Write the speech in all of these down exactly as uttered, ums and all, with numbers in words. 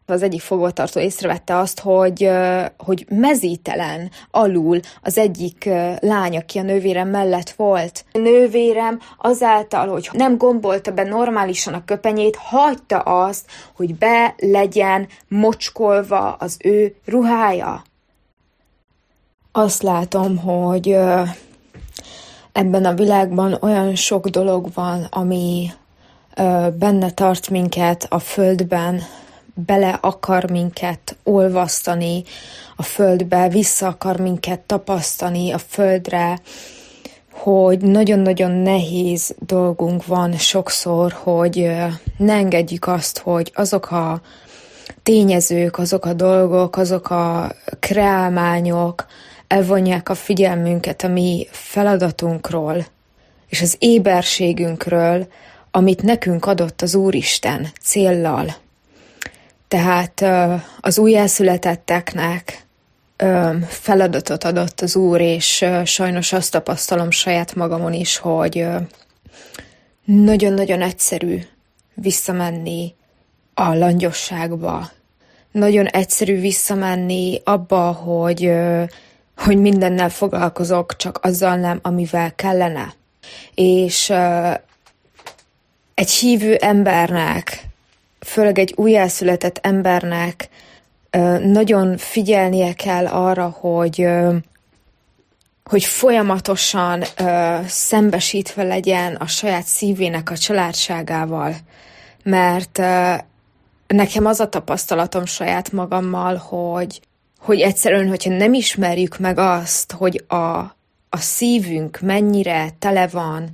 Az egyik fogvatartó észrevette azt, hogy, hogy mezítelen alul az egyik lány, aki a nővérem mellett volt. A nővérem azáltal, hogy nem gombolta be normálisan a köpenyét, hagyta azt, hogy be legyen mocskolva az ő ruhája. Azt látom, hogy ebben a világban olyan sok dolog van, ami benne tart minket a földben, bele akar minket olvasztani a földbe, vissza akar minket tapasztani a földre, hogy nagyon-nagyon nehéz dolgunk van sokszor, hogy ne engedjük azt, hogy azok a tényezők, azok a dolgok, azok a kreálmányok elvonják a figyelmünket a mi feladatunkról, és az éberségünkről, amit nekünk adott az Úristen céllal. Tehát az újjászületetteknek feladatot adott az Úr, és sajnos azt tapasztalom saját magamon is, hogy nagyon-nagyon egyszerű visszamenni a langyosságba. Nagyon egyszerű visszamenni abba, hogy, hogy mindennel foglalkozok, csak azzal nem, amivel kellene. És egy hívő embernek, főleg egy újjászületett embernek nagyon figyelnie kell arra, hogy, hogy folyamatosan szembesítve legyen a saját szívének a családságával. Mert nekem az a tapasztalatom saját magammal, hogy, hogy egyszerűen, hogyha nem ismerjük meg azt, hogy a, a szívünk mennyire tele van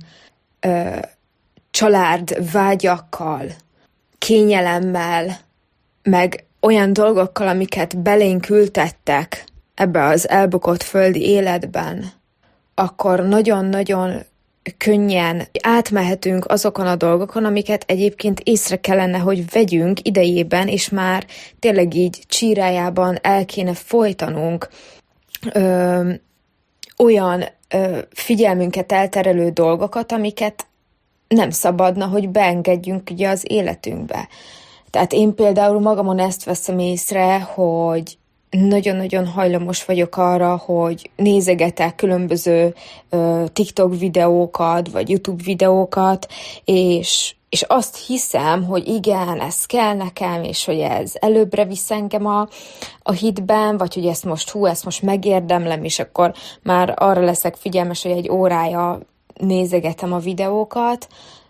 család vágyakkal, kényelemmel, meg olyan dolgokkal, amiket belénk ültettek ebbe az elbukott földi életben, akkor nagyon-nagyon könnyen átmehetünk azokon a dolgokon, amiket egyébként észre kellene, hogy vegyünk idejében, és már tényleg így csírájában el kéne folytanunk ö, olyan ö, figyelmünket elterelő dolgokat, amiket nem szabadna, hogy beengedjünk ugye az életünkbe. Tehát én például magamon ezt veszem észre, hogy nagyon-nagyon hajlamos vagyok arra, hogy nézegetek különböző uh, TikTok videókat, vagy YouTube videókat, és, és azt hiszem, hogy igen, ez kell nekem, és hogy ez előbbre visz engem a, a hitben, vagy hogy ezt most, hú, ezt most megérdemlem, és akkor már arra leszek figyelmes, hogy egy órája nézegetem a videókat,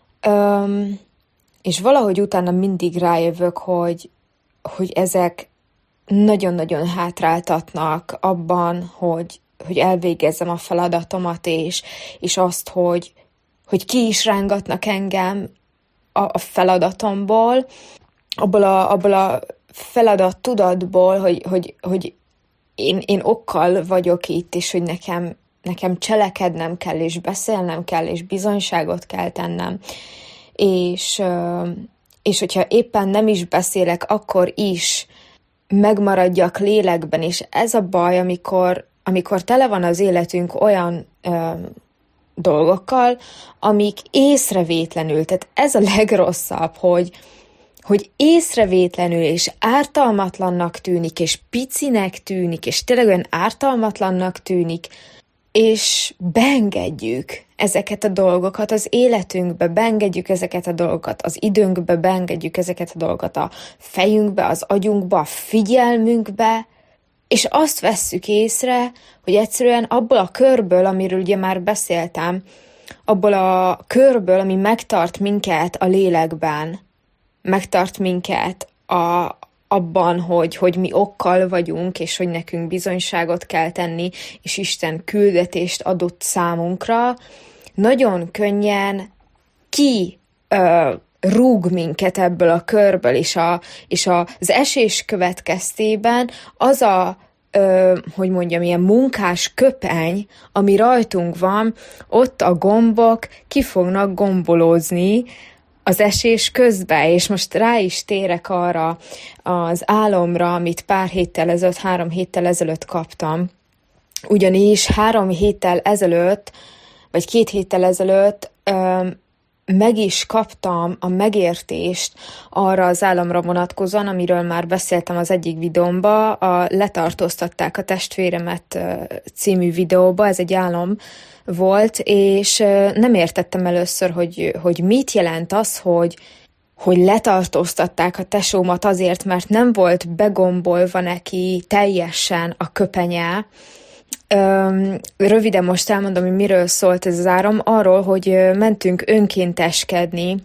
um, és valahogy utána mindig rájövök, hogy, hogy ezek nagyon-nagyon hátráltatnak abban, hogy, hogy elvégezzem a feladatomat, és, és azt, hogy, hogy ki is rángatnak engem a, a feladatomból, abból a, abból a feladat tudatból, hogy, hogy, hogy én, én okkal vagyok itt, és hogy nekem, nekem cselekednem kell, és beszélnem kell, és bizonyságot kell tennem. És, és hogyha éppen nem is beszélek, akkor is megmaradjak lélekben, és ez a baj, amikor, amikor tele van az életünk olyan ö, dolgokkal, amik észrevétlenül, tehát ez a legrosszabb, hogy, hogy észrevétlenül és ártalmatlannak tűnik, és picinek tűnik, és tényleg olyan ártalmatlannak tűnik, és beengedjük ezeket a dolgokat az életünkbe, beengedjük ezeket a dolgokat az időnkbe, beengedjük ezeket a dolgokat a fejünkbe, az agyunkba, a figyelmünkbe, és azt vesszük észre, hogy egyszerűen abból a körből, amiről ugye már beszéltem, abból a körből, ami megtart minket a lélekben, megtart minket a, abban, hogy, hogy mi okkal vagyunk, és hogy nekünk bizonyságot kell tenni, és Isten küldetést adott számunkra, nagyon könnyen ki ö, rúg minket ebből a körből, és, a, és a, az esés következtében az a, ö, hogy mondjam, ilyen munkás köpeny, ami rajtunk van, ott a gombok ki fognak gombolózni az esés közben, és most rá is térek arra az álomra, amit pár héttel ezelőtt, három héttel ezelőtt kaptam. Ugyanis három héttel ezelőtt, vagy két héttel ezelőtt öm, meg is kaptam a megértést arra az államra vonatkozóan, amiről már beszéltem az egyik videómba, a Letartóztatták a testvéremet című videóba, ez egy álom volt, és nem értettem először, hogy, hogy mit jelent az, hogy, hogy letartóztatták a tesómat azért, mert nem volt begombolva neki teljesen a köpenye. Röviden most elmondom, hogy miről szólt ez az áram. Arról, hogy mentünk önkénteskedni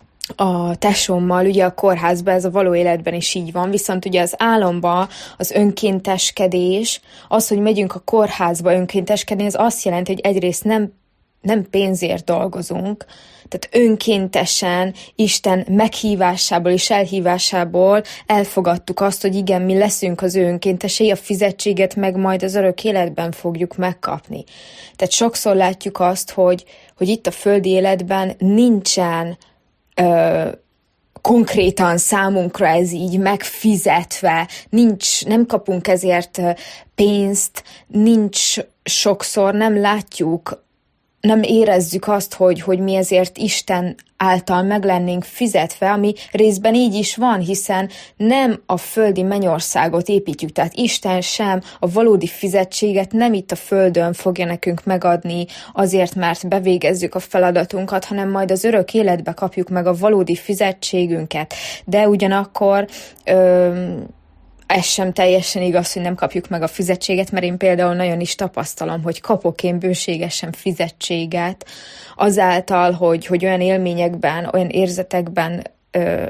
a tesómmal, ugye a kórházba, ez a való életben is így van, viszont ugye az álomban az önkénteskedés, az, hogy megyünk a kórházba önkénteskedni, ez azt jelenti, hogy egyrészt nem, nem pénzért dolgozunk, tehát önkéntesen Isten meghívásából és elhívásából elfogadtuk azt, hogy igen, mi leszünk az ő önkéntesei, a fizetséget meg majd az örök életben fogjuk megkapni. Tehát sokszor látjuk azt, hogy, hogy itt a földi életben nincsen ö, konkrétan számunkra ez így megfizetve, nincs, nem kapunk ezért pénzt, nincs sokszor, nem látjuk, nem érezzük azt, hogy, hogy mi ezért Isten által meg lennénk fizetve, ami részben így is van, hiszen nem a földi mennyországot építjük, tehát Isten sem a valódi fizetséget nem itt a földön fogja nekünk megadni azért, mert bevégezzük a feladatunkat, hanem majd az örök életbe kapjuk meg a valódi fizetségünket. De ugyanakkor Ö, ez sem teljesen igaz, hogy nem kapjuk meg a fizetséget, mert én például nagyon is tapasztalom, hogy kapok én bőségesen fizetséget azáltal, hogy, hogy olyan élményekben, olyan érzetekben ö,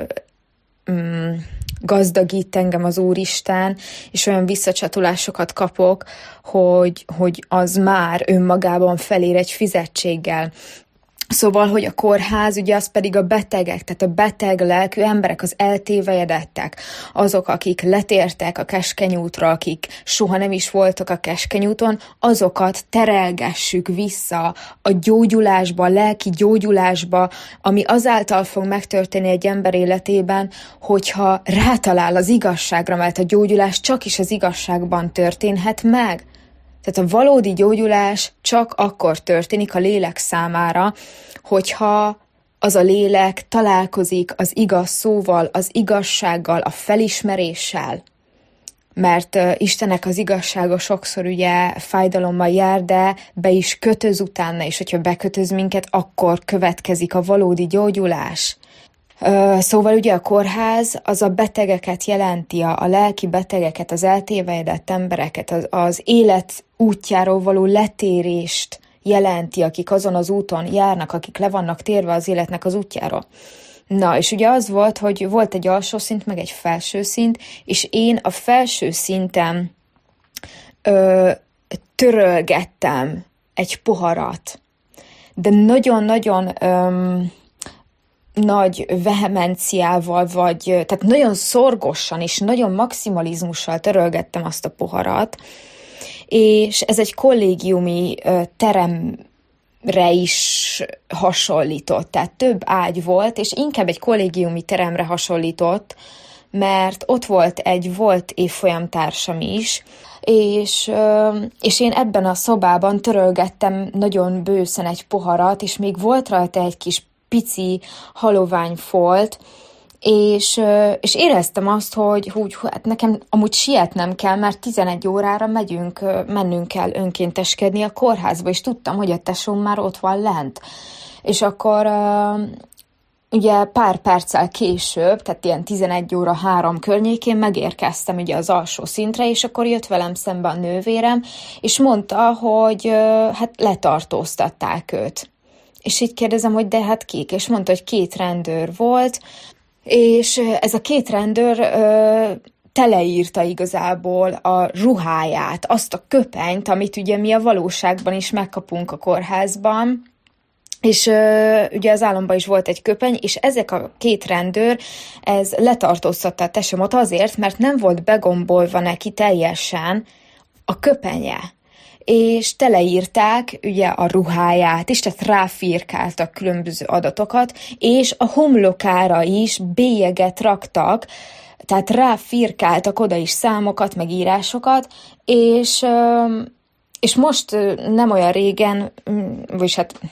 mm, gazdagít engem az Úristen, és olyan visszacsatolásokat kapok, hogy, hogy az már önmagában felér egy fizetséggel. Szóval, hogy a kórház, ugye az pedig a betegek, tehát a beteg lelkű emberek, az eltévejedettek, azok, akik letértek a keskeny útra, akik soha nem is voltak a keskeny úton, azokat terelgessük vissza a gyógyulásba, a lelki gyógyulásba, ami azáltal fog megtörténni egy ember életében, hogyha rátalál az igazságra, mert a gyógyulás csak is az igazságban történhet meg. Tehát a valódi gyógyulás csak akkor történik a lélek számára, hogyha az a lélek találkozik az igaz szóval, az igazsággal, a felismeréssel. Mert uh, Istennek az igazsága sokszor ugye fájdalommal jár, de be is kötöz utána, és hogyha bekötöz minket, akkor következik a valódi gyógyulás. Uh, szóval ugye a kórház az a betegeket jelenti, a, a lelki betegeket, az eltévejedett embereket, az, az élet útjáról való letérést jelenti, akik azon az úton járnak, akik le vannak térve az életnek az útjáról. Na, és ugye az volt, hogy volt egy alsó szint, meg egy felső szint, és én a felső szinten ö, törölgettem egy poharat, de nagyon-nagyon Ö, nagy vehemenciával, vagy tehát nagyon szorgosan és nagyon maximalizmussal törölgettem azt a poharat, és ez egy kollégiumi teremre is hasonlított, tehát több ágy volt, és inkább egy kollégiumi teremre hasonlított, mert ott volt egy volt évfolyamtársam is, és, és én ebben a szobában törölgettem nagyon bőszen egy poharat, és még volt rajta egy kis pici halovány folt, és, és éreztem azt, hogy hú, hát nekem amúgy sietnem kell, mert tizenegy órára megyünk, mennünk kell önkénteskedni a kórházba, és tudtam, hogy a tesóm már ott van lent. És akkor ugye pár perccel később, tehát ilyen tizenegy óra három környékén megérkeztem ugye az alsó szintre, és akkor jött velem szembe a nővérem, és mondta, hogy hát letartóztatták őt. És így kérdezem, hogy de hát kik? És mondta, hogy két rendőr volt, és ez a két rendőr ö, teleírta igazából a ruháját, azt a köpenyt, amit ugye mi a valóságban is megkapunk a kórházban, és ö, ugye az álomban is volt egy köpeny, és ezek a két rendőr, ez letartóztatta a tesómat azért, mert nem volt begombolva neki teljesen a köpenye. És teleírták ugye a ruháját is, tehát ráfirkáltak különböző adatokat, és a homlokára is bélyeget raktak, tehát ráfirkáltak oda is számokat, meg írásokat, és, és most nem olyan régen, vagyis hát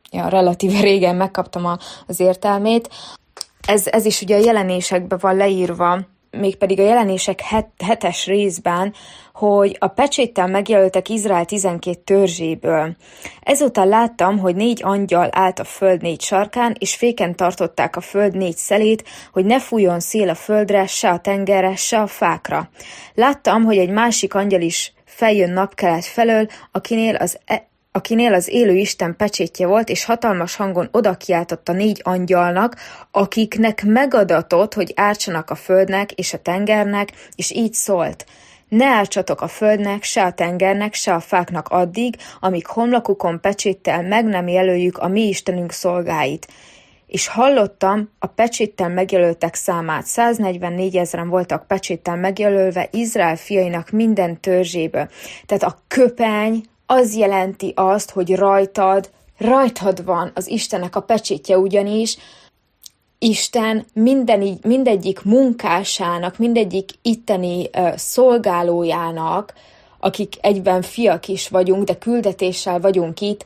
ja, relatíve régen megkaptam a, az értelmét. Ez, ez is ugye a jelenésekben van leírva, mégpedig a jelenések het, hetes részben, hogy a pecséttel megjelöltek Izrael tizenkét törzséből. Ezután láttam, hogy négy angyal állt a föld négy sarkán, és féken tartották a föld négy szelét, hogy ne fújjon szél a földre, se a tengerre, se a fákra. Láttam, hogy egy másik angyal is feljön napkelet felől, akinél az e- akinél az élő Isten pecsétje volt, és hatalmas hangon odakiáltott a négy angyalnak, akiknek megadatott, hogy ártsanak a földnek és a tengernek, és így szólt: ne ártsatok a földnek, se a tengernek, se a fáknak addig, amíg homlokukon pecséttel meg nem jelöljük a mi Istenünk szolgáit. És hallottam a pecséttel megjelöltek számát. száznegyvennégy ezren voltak pecséttel megjelölve Izrael fiainak minden törzséből. Tehát a köpeny az jelenti azt, hogy rajtad, rajtad van az Istennek a pecsétje, ugyanis Isten minden, mindegyik munkásának, mindegyik itteni uh, szolgálójának, akik egyben fiak is vagyunk, de küldetéssel vagyunk itt,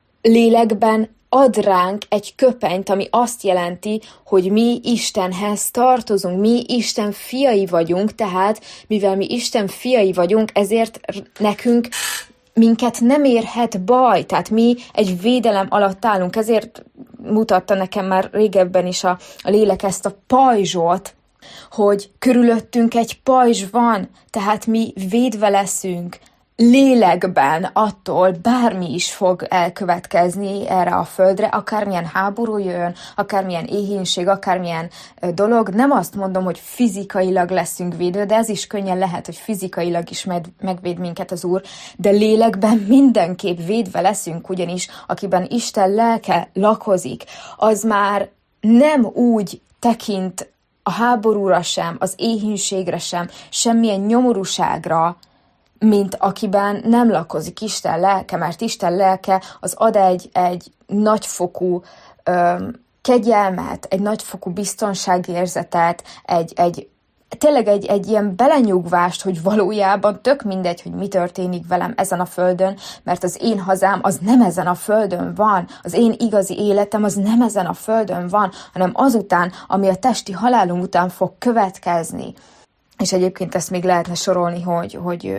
lélekben ad ránk egy köpenyt, ami azt jelenti, hogy mi Istenhez tartozunk, mi Isten fiai vagyunk, tehát mivel mi Isten fiai vagyunk, ezért nekünk minket nem érhet baj, tehát mi egy védelem alatt állunk, ezért mutatta nekem már régebben is a, a lélek ezt a pajzsot, hogy körülöttünk egy pajzs van, tehát mi védve leszünk lélekben attól, bármi is fog elkövetkezni erre a földre, akármilyen háború jön, akármilyen éhínség, akármilyen dolog. Nem azt mondom, hogy fizikailag leszünk védve, de ez is könnyen lehet, hogy fizikailag is megvéd minket az Úr, de lélekben mindenképp védve leszünk, ugyanis akiben Isten lelke lakozik, az már nem úgy tekint a háborúra sem, az éhínségre sem, semmilyen nyomorúságra, mint akiben nem lakozik Isten lelke, mert Isten lelke az ad egy, egy nagyfokú ö, kegyelmet, egy nagyfokú biztonságérzetet, egy, egy, tényleg egy, egy ilyen belenyugvást, hogy valójában tök mindegy, hogy mi történik velem ezen a földön, mert az én hazám az nem ezen a földön van, az én igazi életem az nem ezen a földön van, hanem azután, ami a testi halálunk után fog következni. És egyébként ezt még lehetne sorolni, hogy, hogy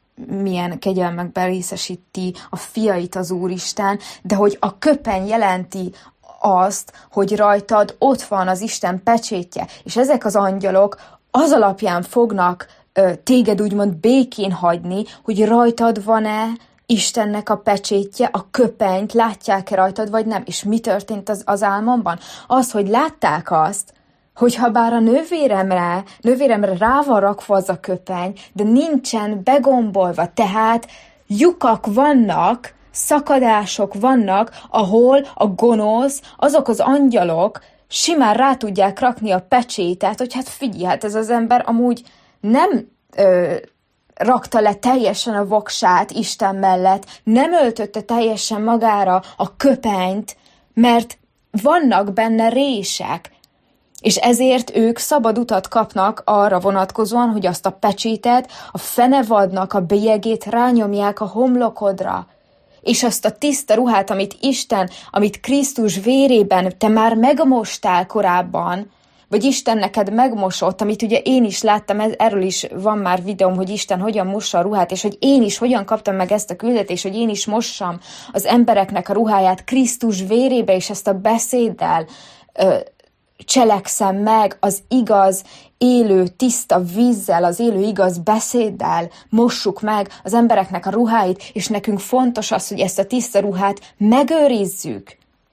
milyen kegyelmekben részesíti a fiait az Úristen, de hogy a köpeny jelenti azt, hogy rajtad ott van az Isten pecsétje, és ezek az angyalok az alapján fognak ö, téged úgymond békén hagyni, hogy rajtad van-e Istennek a pecsétje, a köpenyt, látják-e rajtad, vagy nem. És mi történt az, az álmomban? Az, hogy látták azt, hogyha bár a nővéremre, nővéremre rá van rakva az a köpeny, de nincsen begombolva, tehát lyukak vannak, szakadások vannak, ahol a gonosz, azok az angyalok simán rá tudják rakni a pecsétet, hogy hát figyelj, hát ez az ember amúgy nem ö, rakta le teljesen a voksát Isten mellett, nem öltötte teljesen magára a köpenyt, mert vannak benne rések, és ezért ők szabad utat kapnak arra vonatkozóan, hogy azt a pecsétet, a fenevadnak a bélyegét rányomják a homlokodra. És azt a tiszta ruhát, amit Isten, amit Krisztus vérében te már megmostál korábban, vagy Isten neked megmosott, amit ugye én is láttam, erről is van már videóm, hogy Isten hogyan mossa a ruhát, és hogy én is hogyan kaptam meg ezt a küldetést, hogy én is mossam az embereknek a ruháját Krisztus vérébe, és ezt a beszéddel ö, cselekszem meg, az igaz, élő, tiszta vízzel, az élő igaz beszéddel mossuk meg az embereknek a ruháit, és nekünk fontos az, hogy ezt a tiszta ruhát megőrizzük.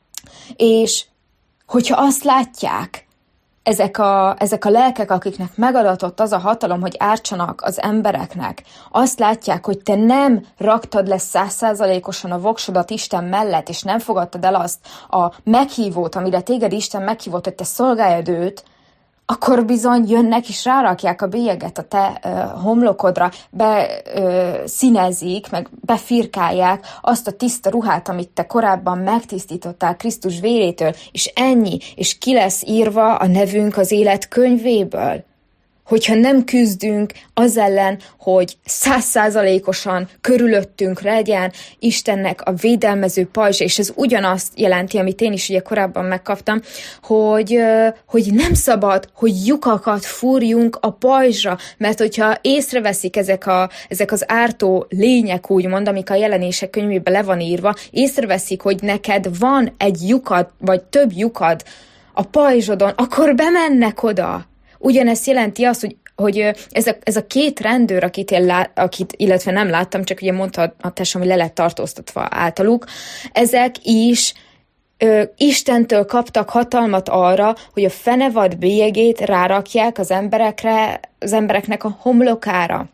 És hogyha azt látják, ezek a, ezek a lelkek, akiknek megadatott az a hatalom, hogy ártsanak az embereknek, azt látják, hogy te nem raktad le százszázalékosan a voksodat Isten mellett, és nem fogadtad el azt a meghívót, amire téged Isten meghívott, hogy te szolgáljad őt, akkor bizony jönnek és rárakják a bélyeget a te ö, homlokodra, beszínezik, meg befirkálják azt a tiszta ruhát, amit te korábban megtisztítottál Krisztus vérétől, és ennyi, és ki lesz írva a nevünk az élet könyvéből. hogyha nem küzdünk az ellen, hogy százszázalékosan körülöttünk legyen Istennek a védelmező pajzsa, és ez ugyanazt jelenti, amit én is ugye korábban megkaptam, hogy, hogy nem szabad, hogy lyukakat fúrjunk a pajzsra, mert hogyha észreveszik ezek, a, ezek az ártó lények, úgymond, amik a Jelenések könyvében le van írva, észreveszik, hogy neked van egy lyukad, vagy több lyukad a pajzsodon, akkor bemennek oda. Ugyanezt jelenti azt, hogy, hogy ez, a, ez a két rendőr, akit én lát, akit, illetve nem láttam, csak ugye mondta a tesóm, hogy le lett tartóztatva általuk, ezek is ö, Istentől kaptak hatalmat arra, hogy a fenevad bélyegét rárakják az emberekre, az embereknek a homlokára.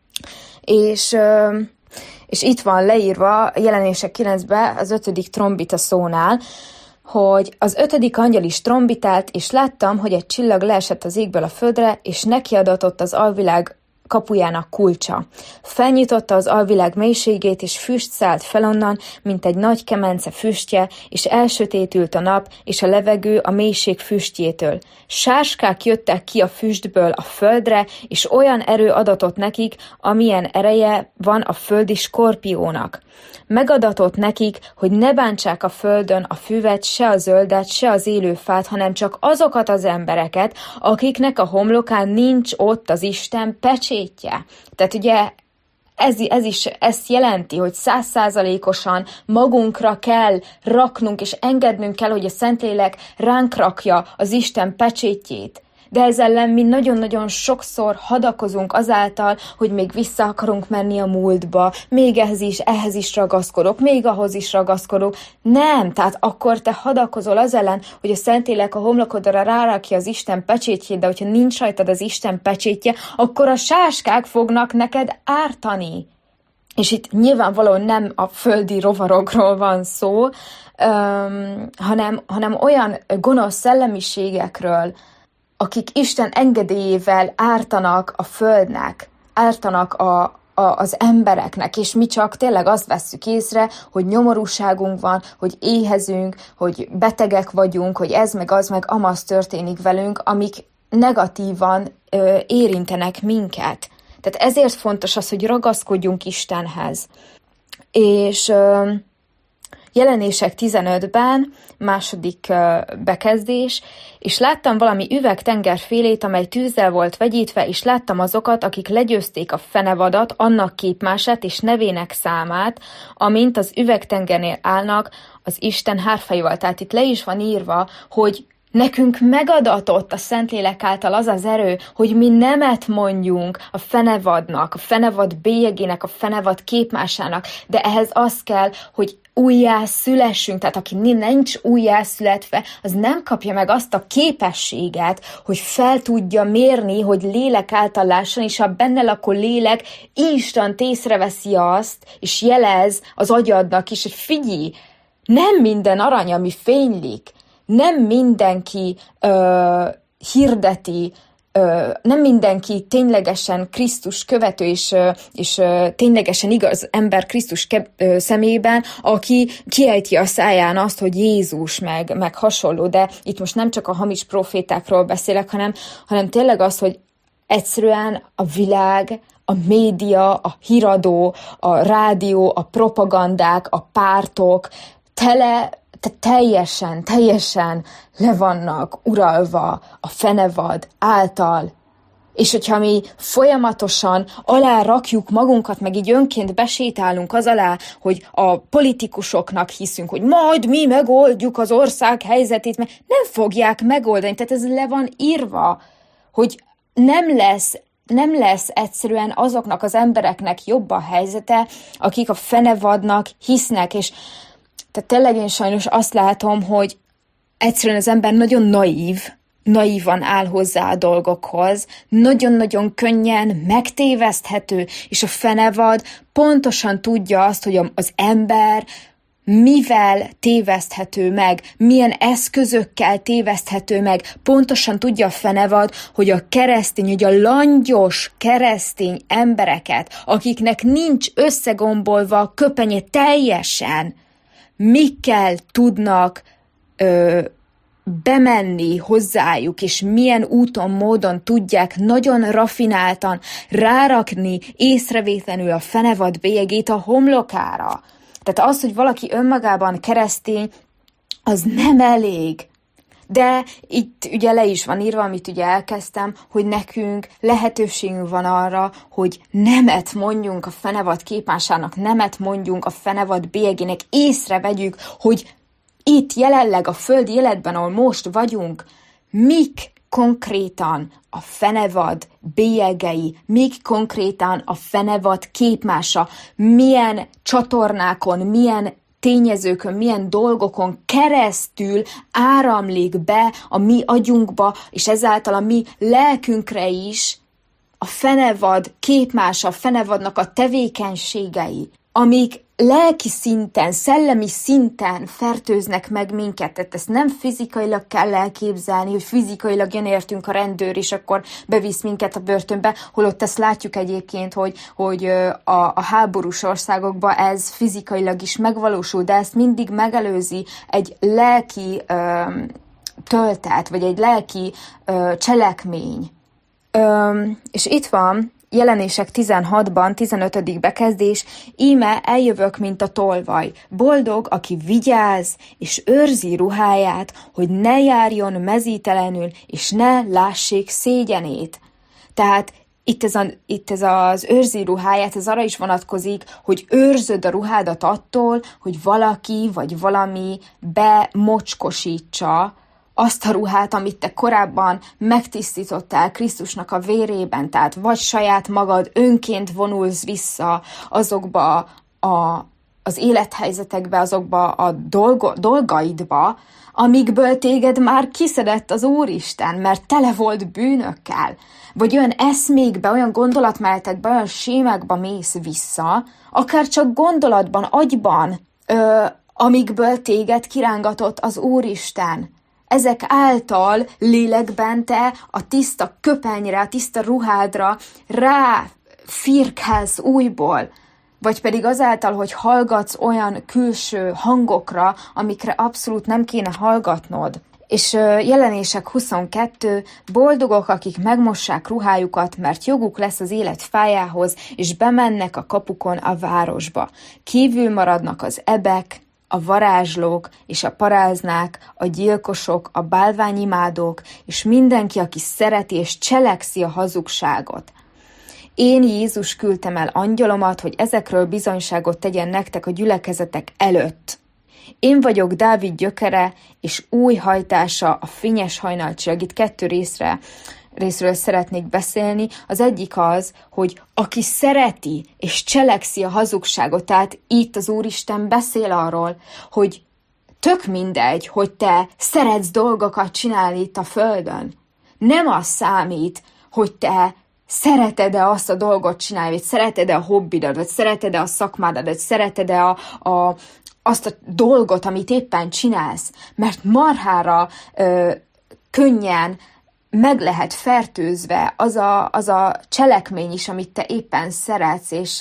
És, ö, és itt van leírva Jelenések kilencben az ötödik trombita szónál, hogy az ötödik angyal is trombitált, és láttam, hogy egy csillag leesett az égből a földre, és nekiadatott az alvilág kapujának kulcsa. Felnyitotta az alvilág mélységét, és füst szállt fel onnan, mint egy nagy kemence füstje, és elsötétült a nap, és a levegő a mélység füstjétől. Sáskák jöttek ki a füstből a földre, és olyan erő adatott nekik, amilyen ereje van a földi skorpiónak. Megadatott nekik, hogy ne bántsák a földön a füvet, se a zöldet, se az élő fát, hanem csak azokat az embereket, akiknek a homlokán nincs ott az Isten pecsétje. Tehát ugye ez, ez is ezt jelenti, hogy százszázalékosan magunkra kell raknunk, és engednünk kell, hogy a Szentlélek ránk rakja az Isten pecsétjét. De ez ellen mi nagyon-nagyon sokszor hadakozunk azáltal, hogy még vissza akarunk menni a múltba, még ehhez is, ehhez is ragaszkodok, még ahhoz is ragaszkodok. Nem, tehát akkor te hadakozol az ellen, hogy a Szentlélek a homlokodra rárakja az Isten pecsétjét, de hogyha nincs rajtad az Isten pecsétje, akkor a sáskák fognak neked ártani. És itt nyilvánvalóan nem a földi rovarokról van szó, öm, hanem, hanem olyan gonosz szellemiségekről, akik Isten engedélyével ártanak a földnek, ártanak a, a, az embereknek, és mi csak tényleg azt vesszük észre, hogy nyomorúságunk van, hogy éhezünk, hogy betegek vagyunk, hogy ez meg az meg amaz történik velünk, amik negatívan ö, érintenek minket. Tehát ezért fontos az, hogy ragaszkodjunk Istenhez. És ö, Jelenések tizenötben, második uh, bekezdés, és láttam valami üvegtengerfélét, amely tűzzel volt vegyítve, és láttam azokat, akik legyőzték a fenevadat, annak képmását és nevének számát, amint az üvegtengernél állnak az Isten hárfáival. Tehát itt le is van írva, hogy nekünk megadatott a Szentlélek által az az erő, hogy mi nemet mondjunk a fenevadnak, a fenevad bélyegének, a fenevad képmásának, de ehhez az kell, hogy újjá szülessünk, tehát aki nincs újjá születve, az nem kapja meg azt a képességet, hogy fel tudja mérni, hogy lélek által lásson, és a benne lakó lélek instant észreveszi azt, és jelez az agyadnak is, hogy figyelj, nem minden arany, ami fénylik, nem mindenki ö, hirdeti, ö, nem mindenki ténylegesen Krisztus követő, és, ö, és ö, ténylegesen igaz ember Krisztus ke- ö, szemében, aki kiejti a száján azt, hogy Jézus, meg, meg hasonló, de itt most nem csak a hamis profétákról beszélek, hanem, hanem tényleg az, hogy egyszerűen a világ, a média, a híradó, a rádió, a propagandák, a pártok tele Tehát teljesen, teljesen le vannak uralva a fenevad által. És hogyha mi folyamatosan alá rakjuk magunkat, meg így önként besétálunk az alá, hogy a politikusoknak hiszünk, hogy majd mi megoldjuk az ország helyzetét, mert nem fogják megoldani. Tehát ez le van írva, hogy nem lesz nem lesz egyszerűen azoknak az embereknek jobb a helyzete, akik a fenevadnak hisznek, és tehát tényleg én sajnos azt látom, hogy egyszerűen az ember nagyon naív, naívan áll hozzá a dolgokhoz, nagyon-nagyon könnyen megtéveszthető, és a fenevad pontosan tudja azt, hogy az ember mivel téveszthető meg, milyen eszközökkel téveszthető meg. Pontosan tudja a fenevad, hogy a keresztény, hogy a langyos keresztény embereket, akiknek nincs összegombolva a köpenye teljesen, mikkel tudnak ö, bemenni hozzájuk, és milyen úton, módon tudják nagyon rafináltan rárakni észrevétlenül a fenevad bélyegét a homlokára. Tehát az, hogy valaki önmagában keresztény, az nem elég. De itt ugye le is van írva, amit ugye elkezdtem, hogy nekünk lehetőségünk van arra, hogy nemet mondjunk a fenevad képmásának, nemet mondjunk a fenevad bélyegének, észrevegyük, hogy itt jelenleg a földi életben, ahol most vagyunk, mik konkrétan a fenevad bélyegei, mik konkrétan a fenevad képmása, milyen csatornákon, milyen tényezőkön, milyen dolgokon keresztül áramlik be a mi agyunkba, és ezáltal a mi lelkünkre is a fenevad képmása, a fenevadnak a tevékenységei, amik lelki szinten, szellemi szinten fertőznek meg minket. Tehát ezt nem fizikailag kell elképzelni, hogy fizikailag jön értünk a rendőr, és akkor bevisz minket a börtönbe, holott ezt látjuk egyébként, hogy, hogy a, a háborús országokban ez fizikailag is megvalósul, de ezt mindig megelőzi egy lelki ö, töltet, vagy egy lelki ö, cselekmény. Ö, és itt van Jelenések tizenhatban, tizenötödik bekezdés, íme eljövök, mint a tolvaj. Boldog, aki vigyáz és őrzi ruháját, hogy ne járjon mezítelenül, és ne lássék szégyenét. Tehát itt ez, a, itt ez az őrzi ruháját, ez arra is vonatkozik, hogy őrzöd a ruhádat attól, hogy valaki vagy valami bemocskosítsa azt a ruhát, amit te korábban megtisztítottál Krisztusnak a vérében, tehát vagy saját magad önként vonulsz vissza azokba a, az élethelyzetekbe, azokba a dolgo, dolgaidba, amikből téged már kiszedett az Úristen, mert tele volt bűnökkel, vagy olyan eszmékbe, olyan gondolatmenetekbe, olyan sémákba mész vissza, akár csak gondolatban, agyban, ö, amikből téged kirángatott az Úristen. Ezek által lélekben te a tiszta köpenyre, a tiszta ruhádra rá firkálsz újból, vagy pedig azáltal, hogy hallgatsz olyan külső hangokra, amikre abszolút nem kéne hallgatnod. És Jelenések huszonkettő, boldogok, akik megmossák ruhájukat, mert joguk lesz az élet fájához, és bemennek a kapukon a városba. Kívül maradnak az ebek, a varázslók és a paráznák, a gyilkosok, a bálványimádók, és mindenki, aki szereti és cselekszi a hazugságot. Én, Jézus, küldtem el angyalomat, hogy ezekről bizonyságot tegyen nektek a gyülekezetek előtt. Én vagyok Dávid gyökere, és új hajtása a fényes hajnalcsillag. Itt kettő részre részről szeretnék beszélni. Az egyik az, hogy aki szereti és cselekszi a hazugságot, tehát itt az Úristen beszél arról, hogy tök mindegy, hogy te szeretsz dolgokat csinálni itt a földön. Nem az számít, hogy te szereted-e azt a dolgot csinálni, vagy szereted-e a hobbidat, vagy szereted-e a szakmádat, vagy szereted-e a, a, azt a dolgot, amit éppen csinálsz, mert marhára ö, könnyen meg lehet fertőzve az a, az a cselekmény is, amit te éppen szeretsz, és,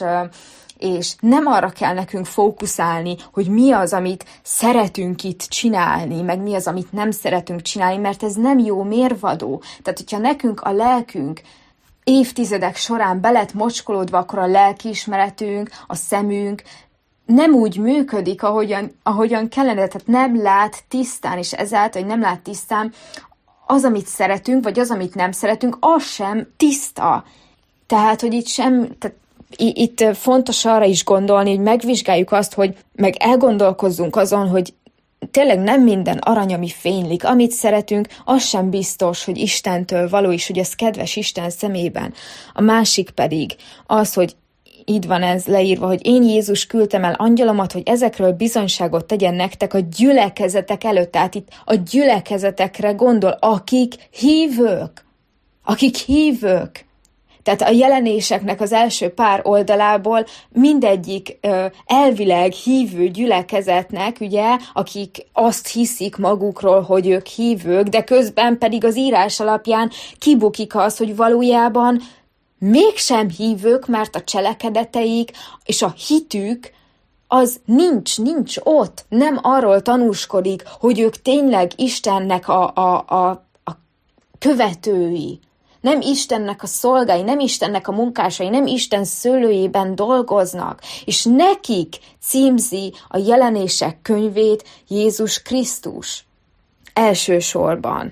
és nem arra kell nekünk fókuszálni, hogy mi az, amit szeretünk itt csinálni, meg mi az, amit nem szeretünk csinálni, mert ez nem jó mérvadó. Tehát, hogyha nekünk a lelkünk évtizedek során be lett mocskolódva, akkor a lelkiismeretünk, a szemünk nem úgy működik, ahogyan, ahogyan kellene, tehát nem lát tisztán, és ezáltal, hogy nem lát tisztán, az, amit szeretünk, vagy az, amit nem szeretünk, az sem tiszta. Tehát, hogy itt sem, tehát itt fontos arra is gondolni, hogy megvizsgáljuk azt, hogy meg elgondolkozzunk azon, hogy tényleg nem minden arany, ami fénylik, amit szeretünk, az sem biztos, hogy Istentől való is, hogy ez kedves Isten szemében. A másik pedig az, hogy így van ez leírva, hogy én, Jézus, küldtem el angyalomat, hogy ezekről bizonyságot tegyen nektek a gyülekezetek előtt. Tehát itt a gyülekezetekre gondol, akik hívők. Akik hívők. Tehát a jelenéseknek az első pár oldalából mindegyik ö, elvileg hívő gyülekezetnek, ugye, akik azt hiszik magukról, hogy ők hívők, de közben pedig az írás alapján kibukik az, hogy valójában mégsem hívők, mert a cselekedeteik és a hitük az nincs, nincs ott. Nem arról tanúskodik, hogy ők tényleg Istennek a, a, a, a követői. Nem Istennek a szolgái, nem Istennek a munkásai, nem Isten szőlőjében dolgoznak, és nekik címzi a Jelenések könyvét Jézus Krisztus. Elsősorban.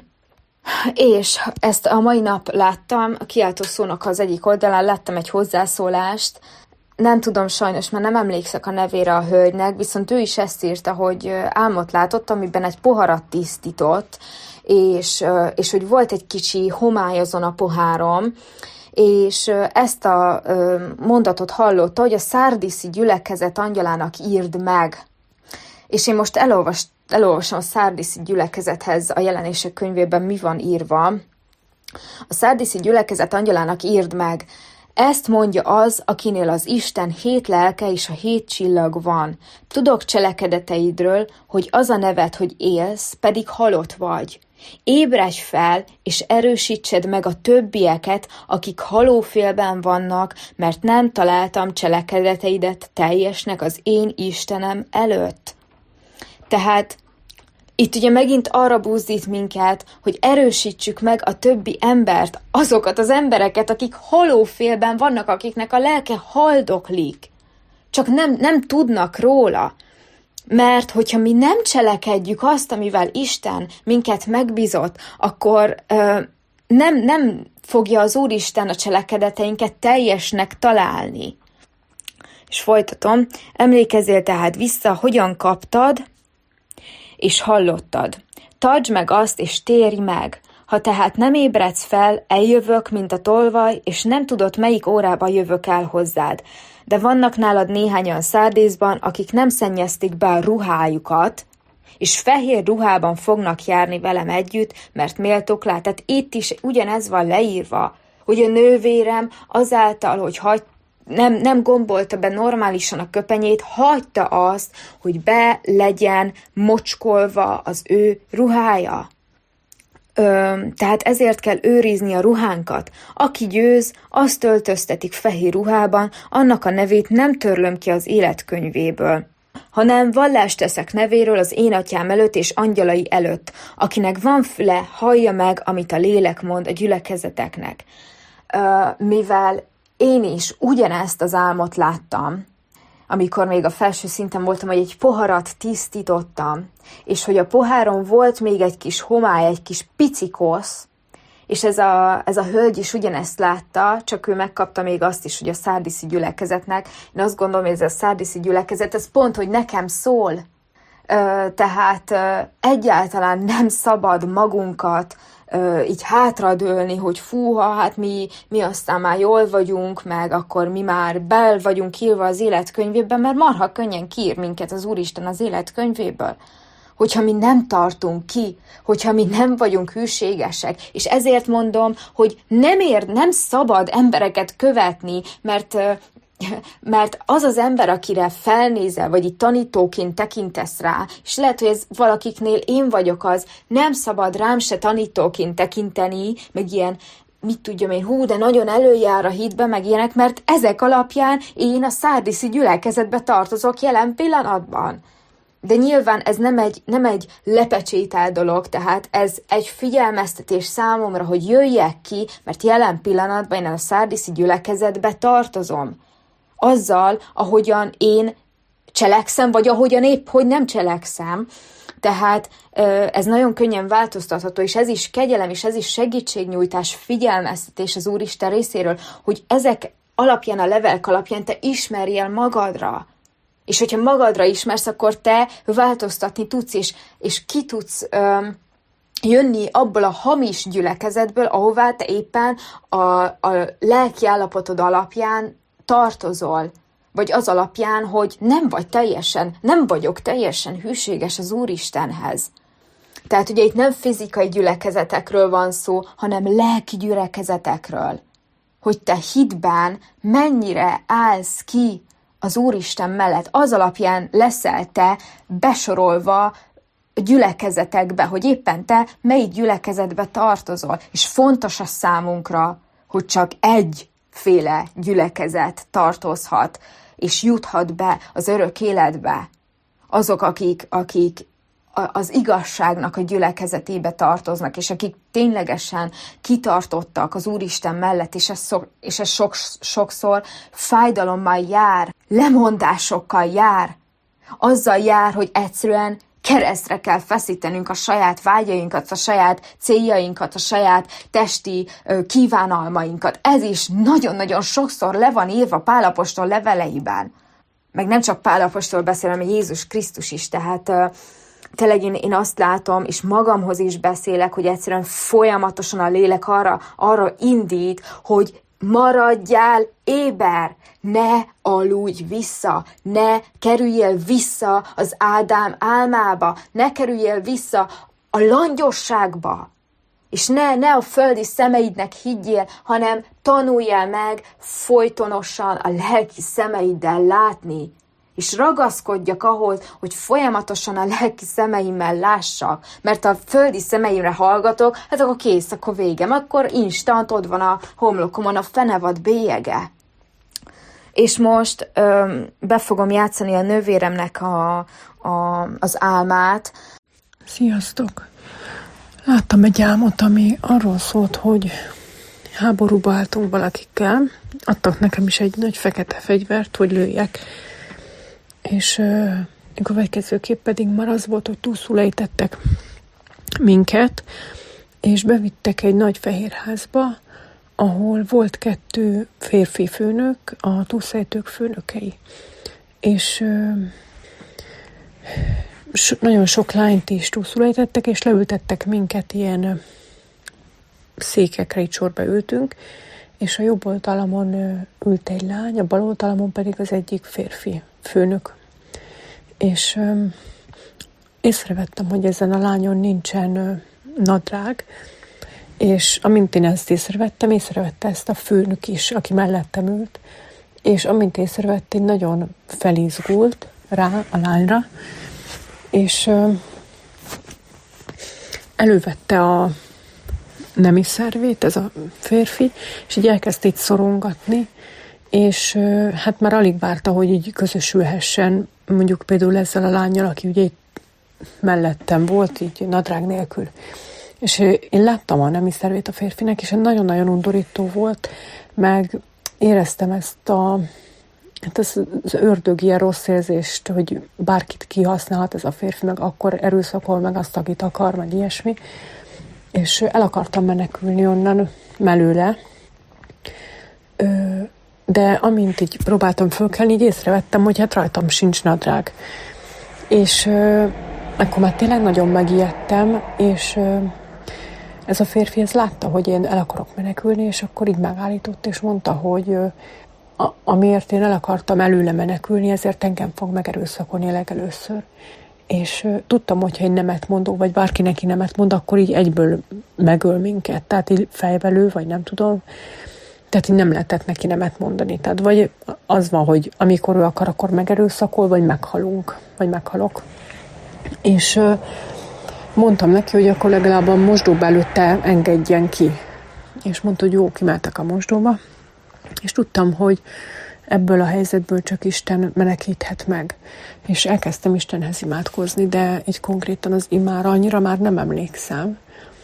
És ezt a mai nap láttam, a kiáltószónak az egyik oldalán láttam egy hozzászólást, nem tudom sajnos, mert nem emlékszek a nevére a hölgynek, viszont ő is ezt írta, hogy álmot látott, amiben egy poharat tisztított, és, és hogy volt egy kicsi homály azon a poháron, és ezt a mondatot hallotta, hogy a szárdiszi gyülekezet angyalának írd meg. És én most elolvas, elolvasom a szárdiszi gyülekezethez a Jelenések könyvében mi van írva. A szárdiszi gyülekezet angyalának írd meg, ezt mondja az, akinél az Isten hét lelke és a hét csillag van. Tudok cselekedeteidről, hogy az a neved, hogy élsz, pedig halott vagy. Ébredj fel, és erősítsed meg a többieket, akik halófélben vannak, mert nem találtam cselekedeteidet teljesnek az én Istenem előtt. Tehát itt ugye megint arra buzdít minket, hogy erősítsük meg a többi embert, azokat az embereket, akik halófélben vannak, akiknek a lelke haldoklik. Csak nem, nem tudnak róla. Mert hogyha mi nem cselekedjük azt, amivel Isten minket megbízott, akkor ö, nem, nem fogja az Úristen a cselekedeteinket teljesnek találni. És folytatom, emlékezzél tehát vissza, hogyan kaptad, és hallottad. Tartsd meg azt, és térj meg. Ha tehát nem ébredsz fel, eljövök, mint a tolvaj, és nem tudod, melyik órában jövök el hozzád. De vannak nálad néhányan Szárdészban, akik nem szennyezték be a ruhájukat, és fehér ruhában fognak járni velem együtt, mert méltók rá. Tehát itt is ugyanez van leírva, hogy a nővérem azáltal, hogy hagy, nem, nem gombolta be normálisan a köpenyét, hagyta azt, hogy be legyen mocskolva az ő ruhája. Ö, tehát ezért kell őrizni a ruhánkat. Aki győz, azt öltöztetik fehér ruhában, annak a nevét nem törlöm ki az életkönyvéből, hanem vallást teszek nevéről az én atyám előtt és angyalai előtt. Akinek van füle, hallja meg, amit a lélek mond a gyülekezeteknek. Ö, mivel én is ugyanezt az álmot láttam, amikor még a felső szinten voltam, hogy egy poharat tisztítottam, és hogy a poháron volt még egy kis homály, egy kis pici kosz, és ez a, ez a hölgy is ugyanezt látta, csak ő megkapta még azt is, hogy a szárdiszi gyülekezetnek, én azt gondolom, hogy ez a szárdiszi gyülekezet, ez pont, hogy nekem szól. Ö, tehát ö, egyáltalán nem szabad magunkat ö, így hátradőlni, hogy fúha, hát mi, mi aztán már jól vagyunk, meg akkor mi már bel vagyunk írva az életkönyvében, mert marha könnyen kiír minket az Úristen az életkönyvéből. Hogyha mi nem tartunk ki, hogyha mi nem vagyunk hűségesek, és ezért mondom, hogy nem ér, nem szabad embereket követni, mert, mert az az ember, akire felnézel, vagy itt tanítóként tekintesz rá, és lehet, hogy ez valakiknél én vagyok az, nem szabad rám se tanítóként tekinteni, meg ilyen, mit tudjam én, hú, de nagyon előjár a hitbe, meg ilyenek, mert ezek alapján én a szárdiszi gyülekezetbe tartozok jelen pillanatban. De nyilván ez nem egy, nem egy lepecsételt dolog, tehát ez egy figyelmeztetés számomra, hogy jöjjek ki, mert jelen pillanatban én a szárdiszi gyülekezetbe tartozom. Azzal, ahogyan én cselekszem, vagy ahogyan épp, hogy nem cselekszem. Tehát ez nagyon könnyen változtatható, és ez is kegyelem, és ez is segítségnyújtás, figyelmeztetés az Úristen részéről, hogy ezek alapján, a levelek alapján te ismerj el magadra. És hogyha magadra ismersz, akkor te változtatni tudsz, és, és ki tudsz öm, jönni abból a hamis gyülekezetből, ahová te éppen a, a lelki állapotod alapján tartozol. Vagy az alapján, hogy nem vagy teljesen, nem vagyok teljesen hűséges az Úristenhez. Tehát ugye itt nem fizikai gyülekezetekről van szó, hanem lelki gyülekezetekről. Hogy te hitben mennyire állsz ki az Úristen mellett, az alapján leszel te besorolva gyülekezetekbe, hogy éppen te melyik gyülekezetbe tartozol. És fontos a számunkra, hogy csak egyféle gyülekezet tartozhat és juthat be az örök életbe azok, akik, akik az igazságnak a gyülekezetébe tartoznak, és akik ténylegesen kitartottak az Úristen mellett, és ez, szok, és ez sok, sokszor fájdalommal jár, lemondásokkal jár, azzal jár, hogy egyszerűen keresztre kell feszítenünk a saját vágyainkat, a saját céljainkat, a saját testi ö, kívánalmainkat. Ez is nagyon-nagyon sokszor le van írva Pál apostol leveleiben. Meg nem csak Pál apostol beszél, hanem Jézus Krisztus is, tehát ö, tényleg én, én azt látom, és magamhoz is beszélek, hogy egyszerűen folyamatosan a lélek arra, arra indít, hogy maradjál éber, ne aludj vissza, ne kerüljél vissza az Ádám álmába, ne kerüljél vissza a langyosságba, és ne, ne a földi szemeidnek higgyél, hanem tanuljál meg folytonosan a lelki szemeiddel látni, és ragaszkodjak ahhoz, hogy folyamatosan a lelki szemeimmel lássak, mert a földi szemeimre hallgatok, hát akkor kész, akkor végem, akkor instant ott van a homlokomon a fenevad bélyege. És most öm, be fogom játszani a nővéremnek a, a, az álmát. Sziasztok! Láttam egy álmot, ami arról szólt, hogy háborúba álltunk valakikkel, adtak nekem is egy nagy fekete fegyvert, hogy lőjek, és uh, a következőképp pedig már az volt, hogy túlszul ejtettek minket, és bevittek egy nagy fehér házba, ahol volt kettő férfi főnök, a túlszejtők főnökei. És uh, so, nagyon sok lányt is túlszul ejtettek, és leültettek minket ilyen uh, székekre, így sorba ültünk, és a jobb oldalamon uh, ült egy lány, a bal oldalamon pedig az egyik férfi főnök. És um, észrevettem, hogy ezen a lányon nincsen uh, nadrág, és amint én ezt észrevettem, észrevette ezt a főnök is, aki mellettem ült, és amint észrevett, én nagyon felizgult rá a lányra, és uh, elővette a nemi szervét, ez a férfi, és így elkezdte itt szorongatni, és uh, hát már alig várta, hogy így közösülhessen, mondjuk például ezzel a lánnyal, aki ugye itt mellettem volt, így nadrág nélkül. És én láttam a nemi szervét a férfinek, és nagyon-nagyon undorító volt, meg éreztem ezt a hát ez az ördög ilyen rossz érzést, hogy bárkit kihasználhat ez a férfi, meg akkor erőszakol meg azt, akit akar, meg ilyesmi. És el akartam menekülni onnan mellőle, de amint így próbáltam fölkelni, így észrevettem, hogy hát rajtam sincs nadrág. És akkor már tényleg nagyon megijedtem, és ez a férfi ez látta, hogy én el akarok menekülni, és akkor így megállított, és mondta, hogy a, amiért én el akartam előle menekülni, ezért engem fog megerőszakolni legelőször. És tudtam, hogyha én nemet mondok, vagy bárki neki nemet mond, akkor így egyből megöl minket. Tehát így fejbelő, vagy nem tudom. Tehát így nem lehetett neki nemet mondani. Tehát vagy az van, hogy amikor ő akar, akkor megerőszakol, vagy meghalunk, vagy meghalok. És mondtam neki, hogy akkor legalább a mosdóba előtte engedjen ki. És mondta, hogy jó, kimeltek a mosdóba. És tudtam, hogy ebből a helyzetből csak Isten menekíthet meg. És elkezdtem Istenhez imádkozni, de így konkrétan az imára annyira már nem emlékszem.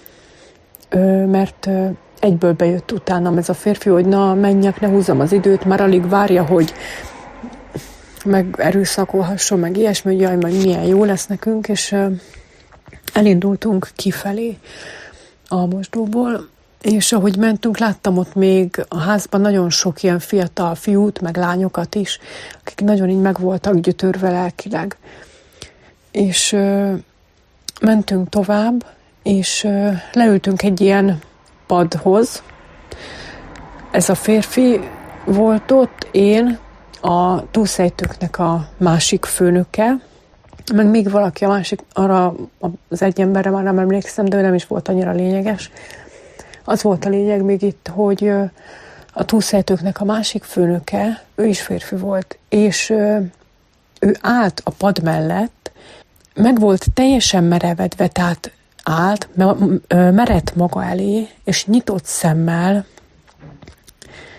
Mert egyből bejött utánam ez a férfi, hogy na, menjek, ne húzzam az időt, már alig várja, hogy meg erőszakolhasson, meg ilyesmi, hogy jaj, meg milyen jó lesz nekünk, és elindultunk kifelé a mosdóból, és ahogy mentünk, láttam ott még a házban nagyon sok ilyen fiatal fiút, meg lányokat is, akik nagyon így meg voltak gyötörve lelkileg. És ö, mentünk tovább, és ö, leültünk egy ilyen padhoz. Ez a férfi volt ott, én, a túlszejtőknek a másik főnöke, meg még valaki a másik, arra az egy emberre már nem emlékszem, de nem is volt annyira lényeges. Az volt a lényeg még itt, hogy a túlszejtőknek a másik főnöke, ő is férfi volt, és ő állt a pad mellett, meg volt teljesen merevedve, tehát állt, merett maga elé, és nyitott szemmel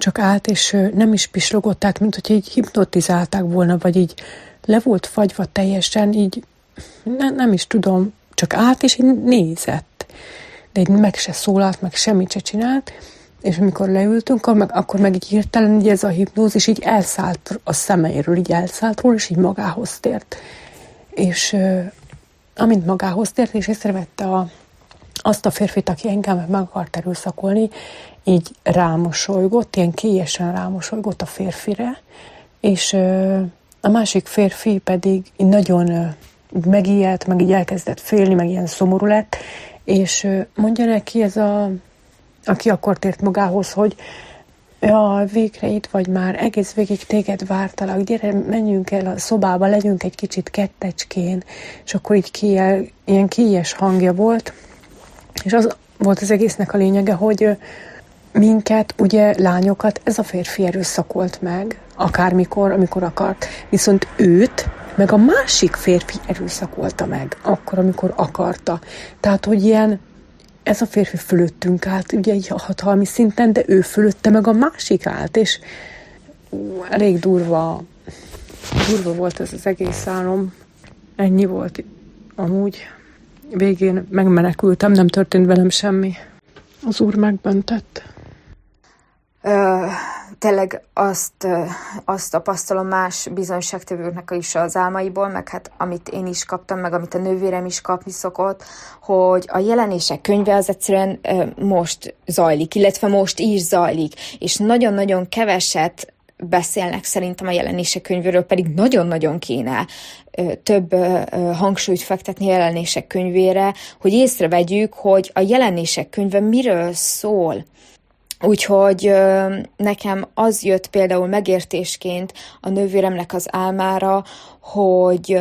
csak állt, és nem is pislogott, tehát mint hogy így hipnotizálták volna, vagy így le volt fagyva teljesen, így ne, nem is tudom, csak állt, és így nézett. De így meg se szólalt, meg semmit se csinált, és amikor leültünk, akkor meg, akkor meg így hirtelen így ez a hipnózis így elszállt a szemeiről, így elszállt róla, és így magához tért. És uh, amint magához tért, és észrevette a, azt a férfit, aki engem meg akart erőszakolni, így rámosolygott, ilyen kélyesen rámosolygott a férfire, és uh, a másik férfi pedig így nagyon uh, megijedt, meg így elkezdett félni, meg ilyen szomorú lett, és uh, mondja neki ez a aki akkor tért magához, hogy ja, végre itt vagy már, egész végig téged vártalak, gyere, menjünk el a szobába, legyünk egy kicsit kettecskén, és akkor így kiel, ilyen kélyes hangja volt, és az volt az egésznek a lényege, hogy minket, ugye lányokat, ez a férfi erőszakolt meg, akármikor, amikor akart, viszont őt, meg a másik férfi erőszakolta meg, akkor, amikor akarta. Tehát, hogy ilyen ez a férfi fölöttünk állt, ugye így hatalmi szinten, de ő fölötte meg a másik állt, és ú, elég durva, durva volt ez az egész álom. Ennyi volt amúgy. Végén megmenekültem, nem történt velem semmi. Az Úr megböntött. Ö, tényleg azt, ö, azt tapasztalom más bizonyságtevőknek is az álmaiból, meg hát amit én is kaptam, meg amit a nővérem is kapni szokott, hogy a jelenések könyve az egyszerűen ö, most zajlik, illetve most is zajlik, és nagyon-nagyon keveset beszélnek szerintem a jelenések könyvéről, pedig nagyon-nagyon kéne ö, több ö, hangsúlyt fektetni a jelenések könyvére, hogy észrevegyük, hogy a jelenések könyve miről szól. Úgyhogy nekem az jött például megértésként a nővéremnek az álmára, hogy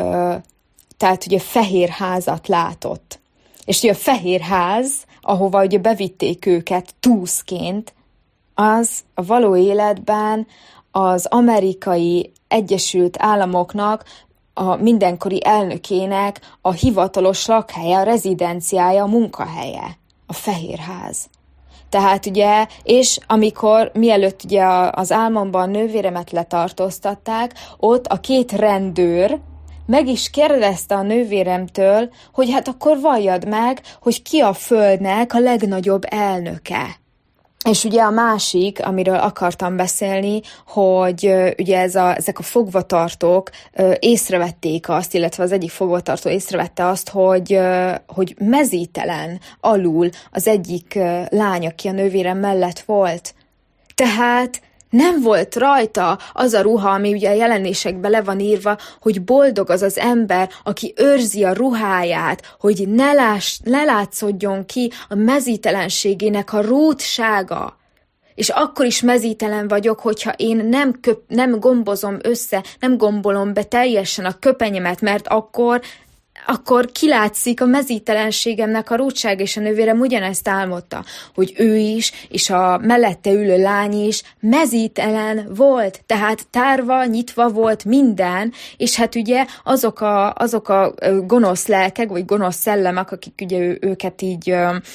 tehát ugye fehér házat látott. És ugye a fehér ház, ahova ugye bevitték őket túszként, az a való életben az Amerikai Egyesült Államoknak, a mindenkori elnökének a hivatalos lakhelye, a rezidenciája, a munkahelye, a fehér ház. Tehát ugye, és amikor mielőtt ugye az álmomban a nővéremet letartóztatták, ott a két rendőr meg is kérdezte a nővéremtől, hogy hát akkor valljad meg, hogy ki a földnek a legnagyobb elnöke. És ugye a másik, amiről akartam beszélni, hogy ugye ez a, ezek a fogvatartók észrevették azt, illetve az egyik fogvatartó észrevette azt, hogy, hogy mezítelen alul az egyik lány, aki a nővérem mellett volt. Tehát nem volt rajta az a ruha, ami ugye a jelenésekben le van írva, hogy boldog az az ember, aki őrzi a ruháját, hogy ne, láss, ne látszódjon ki a mezítelenségének a rótsága. És akkor is mezítelen vagyok, hogyha én nem, köp, nem gombozom össze, nem gombolom be teljesen a köpenyemet, mert akkor... akkor kilátszik a mezítelenségemnek a rótság, és a nővérem ugyanezt álmodta, hogy ő is, és a mellette ülő lány is mezítelen volt, tehát tárva, nyitva volt minden, és hát ugye azok a, azok a gonosz lelkek, vagy gonosz szellemek, akik ugye ő, őket így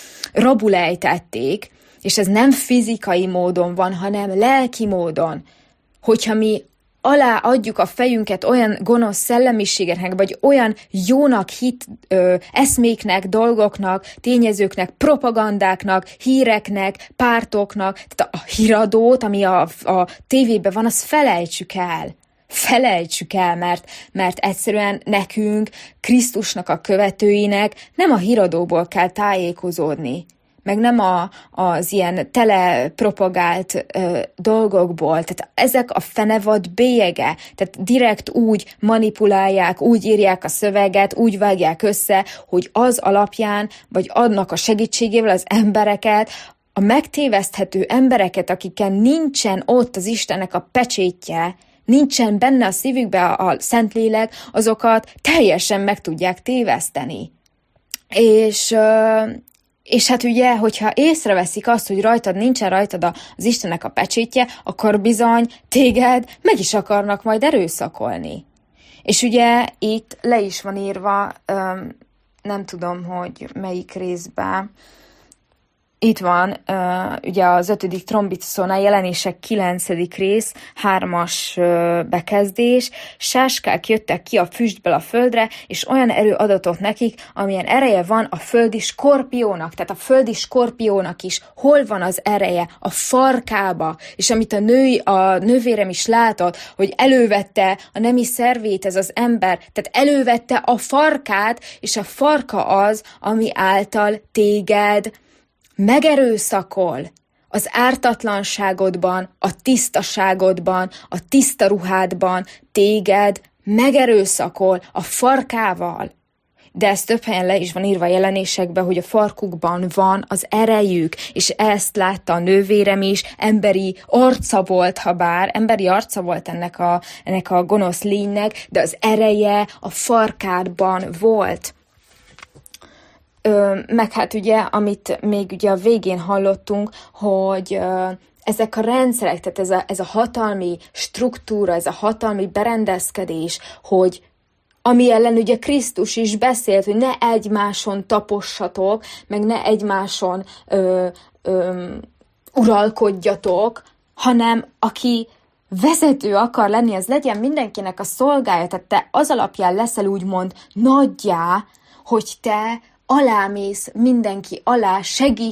rabulejtették, és ez nem fizikai módon van, hanem lelki módon, hogyha mi alá adjuk a fejünket olyan gonosz szellemiségeknek, vagy olyan jónak hit ö, eszméknek, dolgoknak, tényezőknek, propagandáknak, híreknek, pártoknak, tehát a híradót, ami a, a tévében van, azt felejtsük el. Felejtsük el, mert, mert egyszerűen nekünk, Krisztusnak a követőinek nem a híradóból kell tájékozódni, meg nem a, az ilyen telepropagált ö, dolgokból. Tehát ezek a fenevad bélyege, tehát direkt úgy manipulálják, úgy írják a szöveget, úgy vágják össze, hogy az alapján, vagy annak a segítségével az embereket, a megtéveszthető embereket, akiken nincsen ott az Istennek a pecsétje, nincsen benne a szívükbe a Szentlélek, azokat teljesen meg tudják téveszteni. És... Ö, És hát ugye, hogyha észreveszik azt, hogy rajtad nincsen rajtad az Istennek a pecsétje, akkor bizony téged meg is akarnak majd erőszakolni. És ugye itt le is van írva, nem tudom, hogy melyik részben, Itt van, uh, ugye az ötödik trombitszónál jelenések kilencedik rész, hármas uh, bekezdés, sáskák jöttek ki a füstből a földre, és olyan erő adatot nekik, amilyen ereje van a földi skorpiónak, tehát a földi skorpiónak is. Hol van az ereje? A farkába. És amit a, női, a nővérem is látott, hogy elővette a nemi szervét ez az ember, tehát elővette a farkát, és a farka az, ami által téged megerőszakol az ártatlanságodban, a tisztaságodban, a tiszta ruhádban, téged megerőszakol a farkával. De ez több helyen le is van írva a jelenésekben, hogy a farkukban van az erejük, és ezt látta a nővérem is, emberi arca volt, ha bár, emberi arca volt ennek a, ennek a gonosz lénynek, de az ereje a farkádban volt. Ö, meg hát ugye, amit még ugye a végén hallottunk, hogy ö, ezek a rendszerek, tehát ez a, ez a hatalmi struktúra, ez a hatalmi berendezkedés, hogy ami ellen ugye Krisztus is beszélt, hogy ne egymáson tapossatok, meg ne egymáson ö, ö, uralkodjatok, hanem aki vezető akar lenni, az legyen mindenkinek a szolgája, tehát te az alapján leszel úgymond nagyjá, hogy te alámész mindenki alá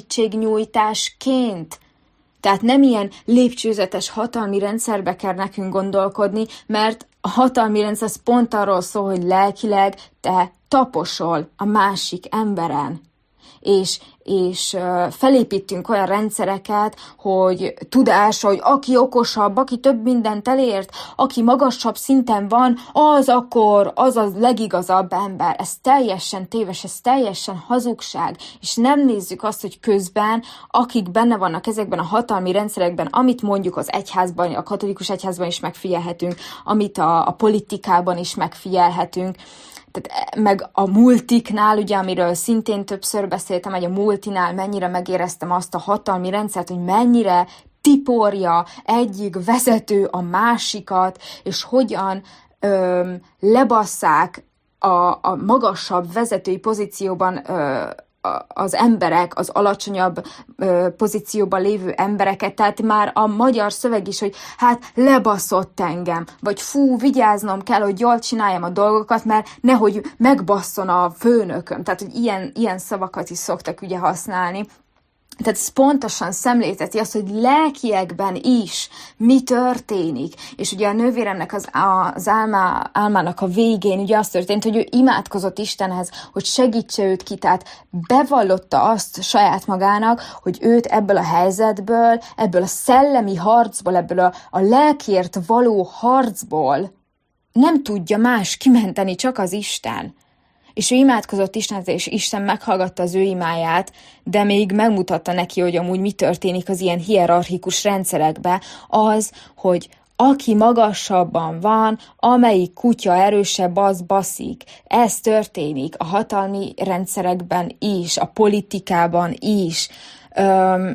segítségnyújtásként. Tehát nem ilyen lépcsőzetes hatalmi rendszerbe kell nekünk gondolkodni, mert a hatalmi rendszer az pont arról szól, hogy lelkileg te taposol a másik emberen. És, és felépítünk olyan rendszereket, hogy tudás, hogy aki okosabb, aki több mindent elért, aki magasabb szinten van, az akkor az a legigazabb ember. Ez teljesen téves, ez teljesen hazugság. És nem nézzük azt, hogy közben, akik benne vannak ezekben a hatalmi rendszerekben, amit mondjuk az egyházban, a katolikus egyházban is megfigyelhetünk, amit a, a politikában is megfigyelhetünk, tehát meg a multiknál, ugye, amiről szintén többször beszéltem, hogy a multinál mennyire megéreztem azt a hatalmi rendszert, hogy mennyire tiporja egyik vezető a másikat, és hogyan öm, lebasszák a, a magasabb vezetői pozícióban ö, az emberek, az alacsonyabb ö, pozícióban lévő embereket, tehát már a magyar szöveg is, hogy hát lebaszott engem, vagy fú, vigyáznom kell, hogy jól csináljam a dolgokat, mert nehogy megbasszon a főnököm, tehát hogy ilyen, ilyen szavakat is szoktak ugye használni. Tehát ez pontosan szemlélteti azt, hogy lelkiekben is mi történik. És ugye a nővéremnek az, az álmá, álmának a végén ugye az történt, hogy ő imádkozott Istenhez, hogy segítse őt ki, tehát bevallotta azt saját magának, hogy őt ebből a helyzetből, ebből a szellemi harcból, ebből a, a lelkiért való harcból nem tudja más kimenteni, csak az Isten. És ő imádkozott Istenhez, és Isten meghallgatta az ő imáját, de még megmutatta neki, hogy amúgy mi történik az ilyen hierarchikus rendszerekben, az, hogy aki magasabban van, amelyik kutya erősebb, az baszik. Ez történik a hatalmi rendszerekben is, a politikában is. Öm,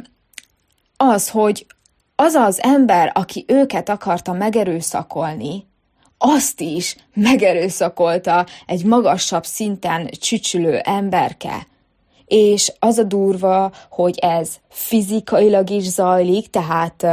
az, hogy az az ember, aki őket akarta megerőszakolni, azt is megerőszakolta egy magasabb szinten csücsülő emberke. És az a durva, hogy ez fizikailag is zajlik, tehát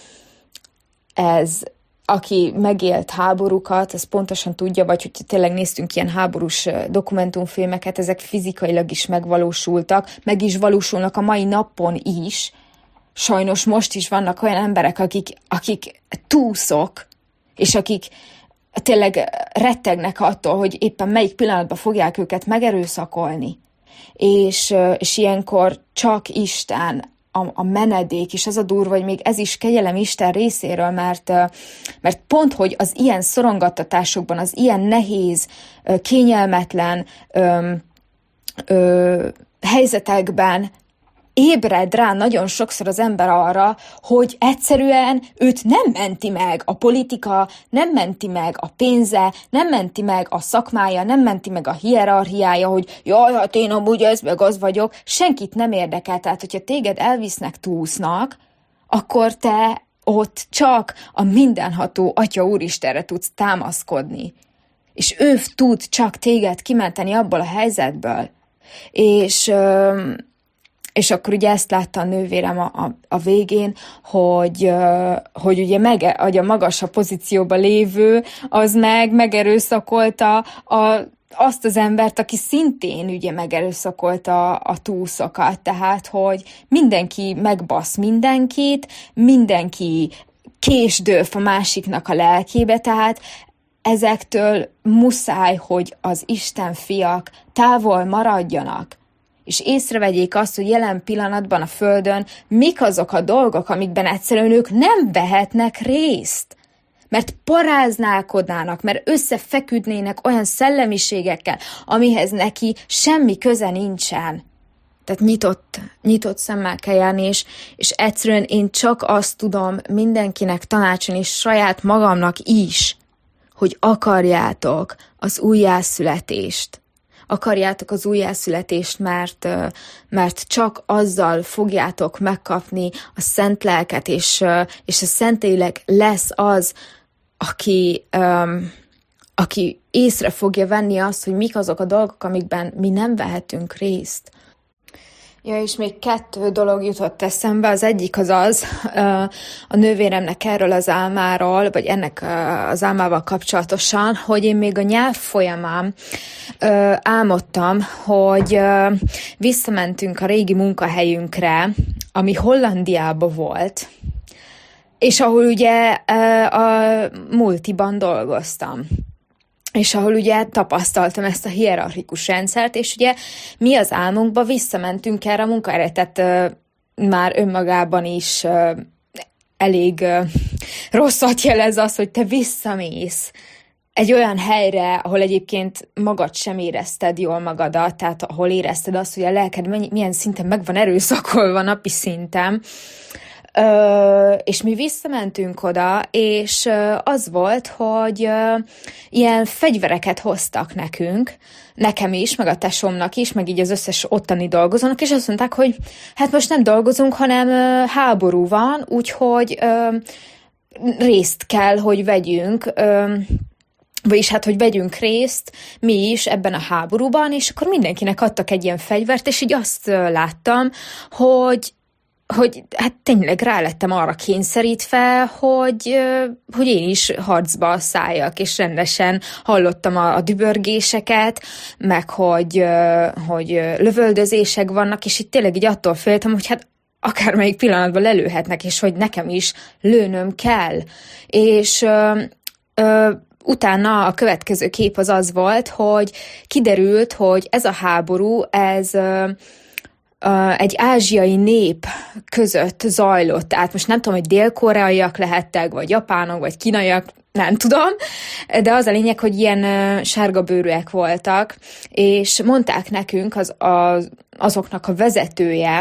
ez, aki megélt háborúkat, az pontosan tudja, vagy hogy tényleg néztünk ilyen háborús dokumentumfilmeket, ezek fizikailag is megvalósultak, meg is valósulnak a mai napon is. Sajnos most is vannak olyan emberek, akik, akik túszok, és akik tényleg rettegnek attól, hogy éppen melyik pillanatban fogják őket megerőszakolni. És, és ilyenkor csak Isten, a, a menedék, és az a durva, hogy még ez is kegyelem Isten részéről, mert, mert pont, hogy az ilyen szorongattatásokban, az ilyen nehéz, kényelmetlen ö, ö, helyzetekben ébred rá nagyon sokszor az ember arra, hogy egyszerűen őt nem menti meg a politika, nem menti meg a pénze, nem menti meg a szakmája, nem menti meg a hierarchiája, hogy jaj, hát én amúgy ez meg az vagyok, senkit nem érdekel. Tehát, hogyha téged elvisznek túsznak, akkor te ott csak a mindenható Atya Úristenre tudsz támaszkodni. És ő tud csak téged kimenteni abból a helyzetből. És... Ö, és akkor ugye ezt látta a nővérem a, a, a végén, hogy, hogy ugye meg, hogy a magasabb pozícióban lévő, az meg megerőszakolta a, azt az embert, aki szintén ugye megerőszakolta a túszokat, tehát, hogy mindenki megbasz mindenkit, mindenki késdőf a másiknak a lelkébe, tehát ezektől muszáj, hogy az Isten fiak távol maradjanak, és észrevegyék azt, hogy jelen pillanatban a Földön mik azok a dolgok, amikben egyszerűen ők nem vehetnek részt. Mert paráználkodnának, mert összefeküdnének olyan szellemiségekkel, amihez neki semmi köze nincsen. Tehát nyitott, nyitott szemmel kell járni, és, és egyszerűen én csak azt tudom mindenkinek tanácsolni, és saját magamnak is, hogy akarjátok az újjászületést. Akarjátok az újjászületést, mert, mert csak azzal fogjátok megkapni a szent lelket, és, és a Szentlélek lesz az, aki, um, aki észre fogja venni azt, hogy mik azok a dolgok, amikben mi nem vehetünk részt. Ja, és még kettő dolog jutott eszembe. Az egyik az az, a nővéremnek erről az álmáról, vagy ennek az álmával kapcsolatosan, hogy én még a nyelv folyamán álmodtam, hogy visszamentünk a régi munkahelyünkre, ami Hollandiában volt, és ahol ugye a multiban dolgoztam. És ahol ugye tapasztaltam ezt a hierarchikus rendszert, és ugye mi az álmunkba visszamentünk erre a munkahelyre, tehát uh, már önmagában is uh, elég uh, rosszat jelez az, hogy te visszamész egy olyan helyre, ahol egyébként magad sem érezted jól magadat, tehát ahol érezted azt, hogy a lelked mennyi, milyen szinten meg van erőszakolva napi szinten. Ö, és mi visszamentünk oda, és ö, az volt, hogy ö, ilyen fegyvereket hoztak nekünk, nekem is, meg a tesómnak is, meg így az összes ottani dolgozónak, és azt mondták, hogy hát most nem dolgozunk, hanem ö, háború van, úgyhogy ö, részt kell, hogy vegyünk, ö, vagyis hát, hogy vegyünk részt mi is ebben a háborúban, és akkor mindenkinek adtak egy ilyen fegyvert, és így azt ö, láttam, hogy hogy hát tényleg rálettem arra kényszerítve, hogy, hogy én is harcba szálljak, és rendesen hallottam a, a dübörgéseket, meg hogy, hogy lövöldözések vannak, és itt tényleg így attól féltem, hogy hát akármelyik pillanatban lelőhetnek, és hogy nekem is lőnöm kell. És ö, ö, utána a következő kép az az volt, hogy kiderült, hogy ez a háború, ez... Ö, Uh, egy ázsiai nép között zajlott, tehát most nem tudom, hogy dél-koreaiak lehettek, vagy japánok, vagy kínaiak, nem tudom, de az a lényeg, hogy ilyen uh, sárgabőrűek voltak, és mondták nekünk az, az, azoknak a vezetője,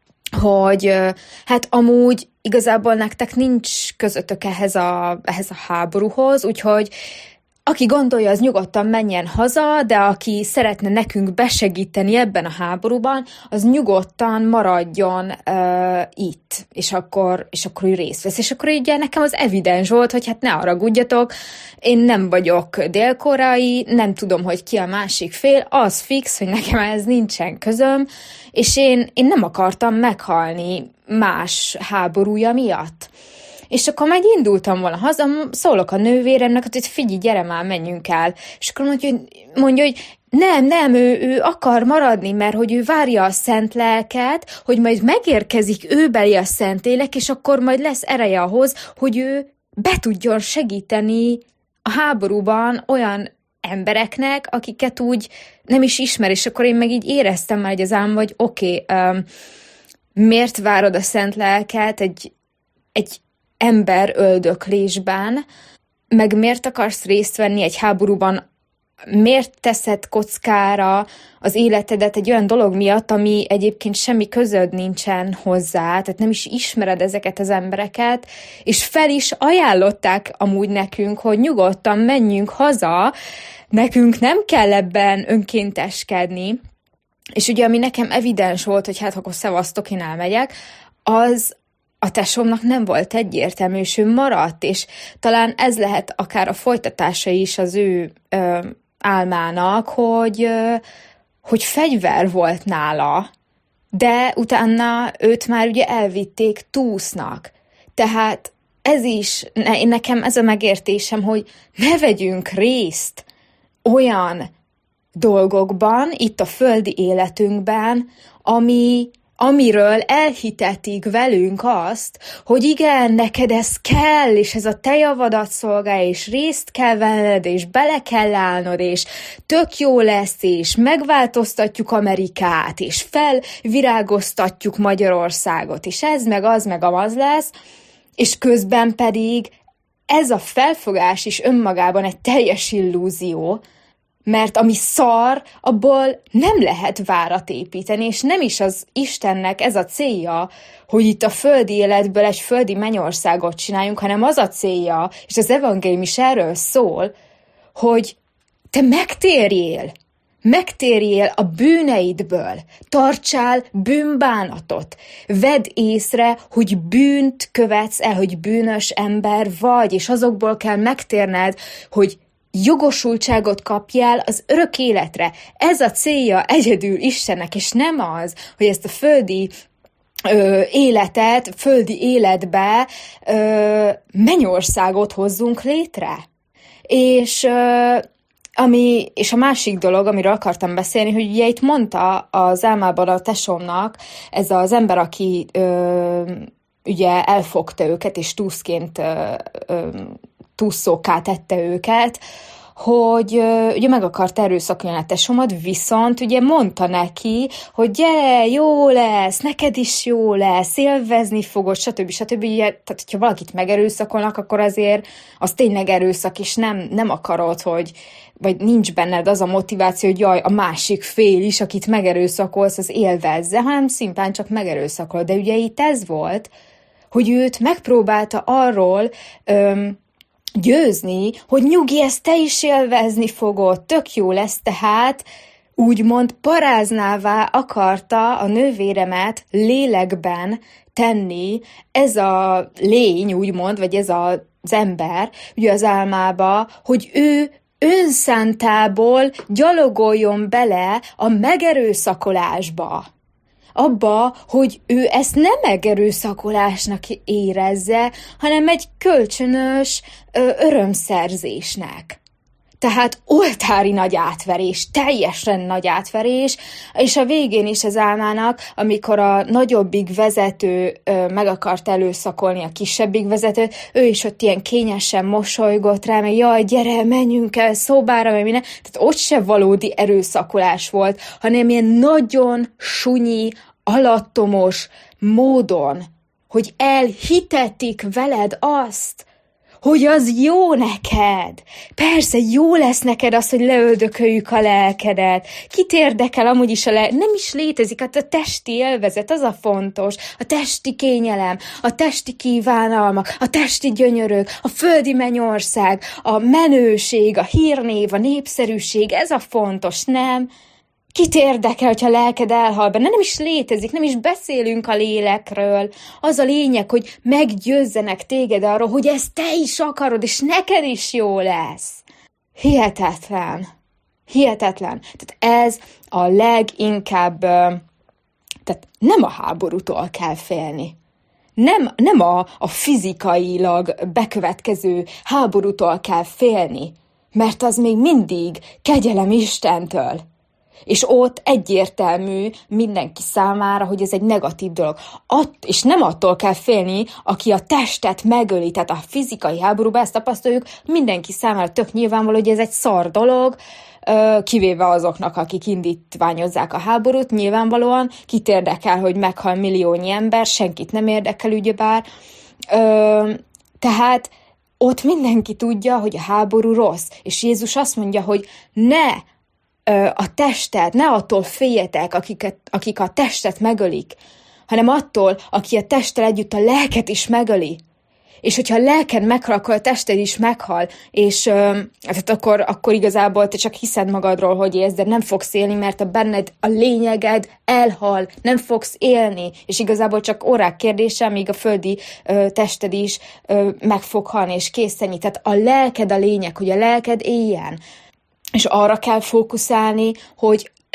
hogy uh, hát amúgy igazából nektek nincs közöttök ehhez a, ehhez a háborúhoz, úgyhogy aki gondolja, az nyugodtan menjen haza, de aki szeretne nekünk besegíteni ebben a háborúban, az nyugodtan maradjon uh, itt, és akkor, és akkor ő részt vesz. És akkor ugye nekem az evidens volt, hogy hát ne haragudjatok, én nem vagyok dél-koreai, nem tudom, hogy ki a másik fél, az fix, hogy nekem ez nincsen közöm, és én, én nem akartam meghalni más háborúja miatt. És akkor majd indultam volna haza, szólok a nővéremnek, hogy figyelj, gyere már, menjünk el. És akkor mondja, hogy, mondja, hogy nem, nem, ő, ő akar maradni, mert hogy ő várja a szent lelket, hogy majd megérkezik őbeli a Szentlélek, és akkor majd lesz ereje ahhoz, hogy ő be tudjon segíteni a háborúban olyan embereknek, akiket úgy nem is ismer, és akkor én meg így éreztem már egy az álmom, hogy oké, okay, um, miért várod a szent lelket egy, egy ember öldöklésben, meg miért akarsz részt venni egy háborúban, miért teszed kockára az életedet egy olyan dolog miatt, ami egyébként semmi közöd nincsen hozzá, tehát nem is ismered ezeket az embereket, és fel is ajánlották amúgy nekünk, hogy nyugodtan menjünk haza, nekünk nem kell ebben önkénteskedni, és ugye ami nekem evidens volt, hogy hát akkor szevasztok, én elmegyek, az a tesómnak nem volt egyértelmű, és ő maradt, és talán ez lehet akár a folytatása is az ő ö, álmának, hogy, ö, hogy fegyver volt nála, de utána őt már ugye elvitték túsznak. Tehát ez is, ne, nekem ez a megértésem, hogy ne vegyünk részt olyan dolgokban, itt a földi életünkben, ami, amiről elhitetik velünk azt, hogy igen, neked ez kell, és ez a te javadat szolgálja, és részt kell venned, és bele kell állnod, és tök jó lesz, és megváltoztatjuk Amerikát, és felvirágoztatjuk Magyarországot, és ez meg az meg az lesz, és közben pedig ez a felfogás is önmagában egy teljes illúzió, mert ami szar, abból nem lehet várat építeni, és nem is az Istennek ez a célja, hogy itt a földi életből egy földi mennyországot csináljunk, hanem az a célja, és az evangélium is erről szól, hogy te megtérjél, megtérjél a bűneidből, tartsál bűnbánatot, vedd észre, hogy bűnt követsz el, hogy bűnös ember vagy, és azokból kell megtérned, hogy jogosultságot kapjál az örök életre. Ez a célja egyedül Istennek, és nem az, hogy ezt a földi ö, életet, földi életbe ö, mennyországot hozzunk létre. És, ö, ami, és a másik dolog, amiről akartam beszélni, hogy ugye itt mondta az álmában a tesómnak, ez az ember, aki ö, ugye elfogta őket, és túszként ö, ö, túszókká tette őket, hogy uh, ugye meg akart erőszakolni a tesómat, viszont ugye mondta neki, hogy gyere, jó lesz, neked is jó lesz, élvezni fogod, stb. stb. Ugye, tehát, hogyha valakit megerőszakolnak, akkor azért az tényleg erőszak, és nem, nem akarod, hogy vagy nincs benned az a motiváció, hogy jaj, a másik fél is, akit megerőszakolsz, az élvezze, hanem szimplán csak megerőszakol. De ugye itt ez volt, hogy őt megpróbálta arról öm, győzni, hogy nyugi, ezt te is élvezni fogod, tök jó lesz, tehát úgymond paráznává akarta a nővéremet lélekben tenni ez a lény, úgymond, vagy ez az ember, ugye az álmába, hogy ő önszántából gyalogoljon bele a megerőszakolásba. Abba, hogy ő ezt nem megerőszakolásnak érezze, hanem egy kölcsönös ö, örömszerzésnek. Tehát oltári nagy átverés, teljesen nagy átverés, és a végén is az álmának, amikor a nagyobbik vezető ö, meg akart előszakolni a kisebbik vezetőt, ő is ott ilyen kényesen mosolygott rá, meg jaj, gyere, menjünk el szobára, meg minden. Tehát ott se valódi erőszakolás volt, hanem ilyen nagyon sunyi, alattomos módon, hogy elhitetik veled azt, hogy az jó neked. Persze, jó lesz neked az, hogy leöldököljük a lelkedet. Kit érdekel amúgy is a lelk? Nem is létezik, hát a testi élvezet, az a fontos. A testi kényelem, a testi kívánalmak, a testi gyönyörök, a földi mennyország, a menőség, a hírnév, a népszerűség, ez a fontos, nem? Kit érdekel, hogyha a lelked elhal benne? Nem is létezik, nem is beszélünk a lélekről. Az a lényeg, hogy meggyőzzenek téged arról, hogy ezt te is akarod, és neked is jó lesz. Hihetetlen. Hihetetlen. Tehát ez a leginkább, tehát nem a háborútól kell félni. Nem, nem a, a fizikailag bekövetkező háborútól kell félni, mert az még mindig kegyelem Istentől. És ott egyértelmű mindenki számára, hogy ez egy negatív dolog. Att, és nem attól kell félni, aki a testet megöli, tehát a fizikai háborúban ezt tapasztaljuk, mindenki számára tök nyilvánvaló, hogy ez egy szar dolog, kivéve azoknak, akik indítványozzák a háborút, nyilvánvalóan kit érdekel, hogy meghal milliónyi ember, senkit nem érdekel ugyebár. Tehát ott mindenki tudja, hogy a háború rossz, és Jézus azt mondja, hogy ne a testet, ne attól féljetek, akiket, akik a testet megölik, hanem attól, aki a testtel együtt a lelket is megöli. És hogyha a lelked meghal, akkor a tested is meghal, és tehát akkor, akkor igazából te csak hiszed magadról, hogy élsz, de nem fogsz élni, mert a benned a lényeged elhal, nem fogsz élni, és igazából csak órák kérdése, amíg a földi ö, tested is ö, meg fog halni, és készenni. Tehát a lelked a lényeg, hogy a lelked éljen. És arra kell fókuszálni, hogy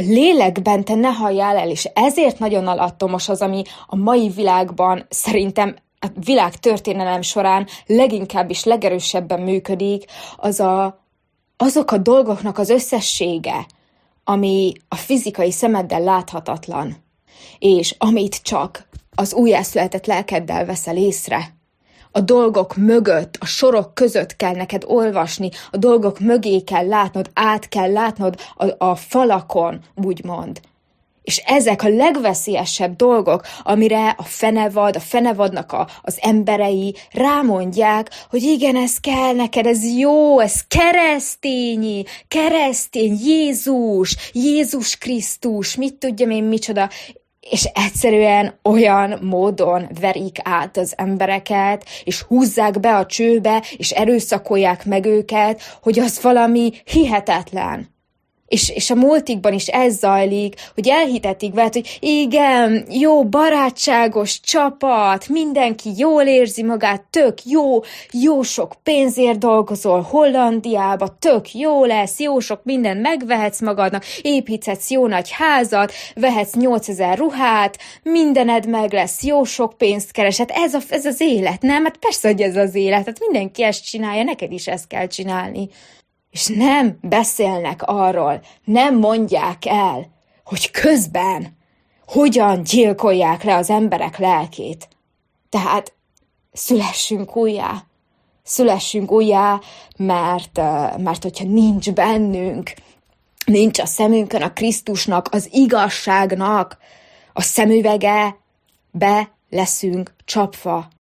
lélekben te ne halljál el, és ezért nagyon alattomos az, ami a mai világban szerintem a világ történelem során leginkább és legerősebben működik, az a, azok a dolgoknak az összessége, ami a fizikai szemeddel láthatatlan, és amit csak az újjászületett lelkeddel veszel észre. A dolgok mögött, a sorok között kell neked olvasni, a dolgok mögé kell látnod, át kell látnod a, a falakon, úgymond. És ezek a legveszélyesebb dolgok, amire a fenevad, a fenevadnak a, az emberei rámondják, hogy igen, ez kell neked, ez jó, ez keresztényi, keresztény, Jézus, Jézus Krisztus, mit tudjam én micsoda, és egyszerűen olyan módon verik át az embereket, és húzzák be a csőbe, és erőszakolják meg őket, hogy az valami hihetetlen. És, és a multikban is ez zajlik, hogy elhitetik veled, hogy igen, jó, barátságos csapat, mindenki jól érzi magát, tök jó, jó sok pénzért dolgozol Hollandiába, tök jó lesz, jó sok mindent megvehetsz magadnak, építhetsz jó nagy házat, vehetsz nyolcezer ruhát, mindened meg lesz, jó sok pénzt keresed. Ez, a, ez az élet, nem? Hát persze, hogy ez az élet, hát mindenki ezt csinálja, neked is ezt kell csinálni. És nem beszélnek arról, nem mondják el, hogy közben hogyan gyilkolják le az emberek lelkét. Tehát szülessünk újjá, szülessünk újjá, mert, mert hogyha nincs bennünk, nincs a szemünkön a Krisztusnak, az igazságnak a szemüvege, be leszünk csapva.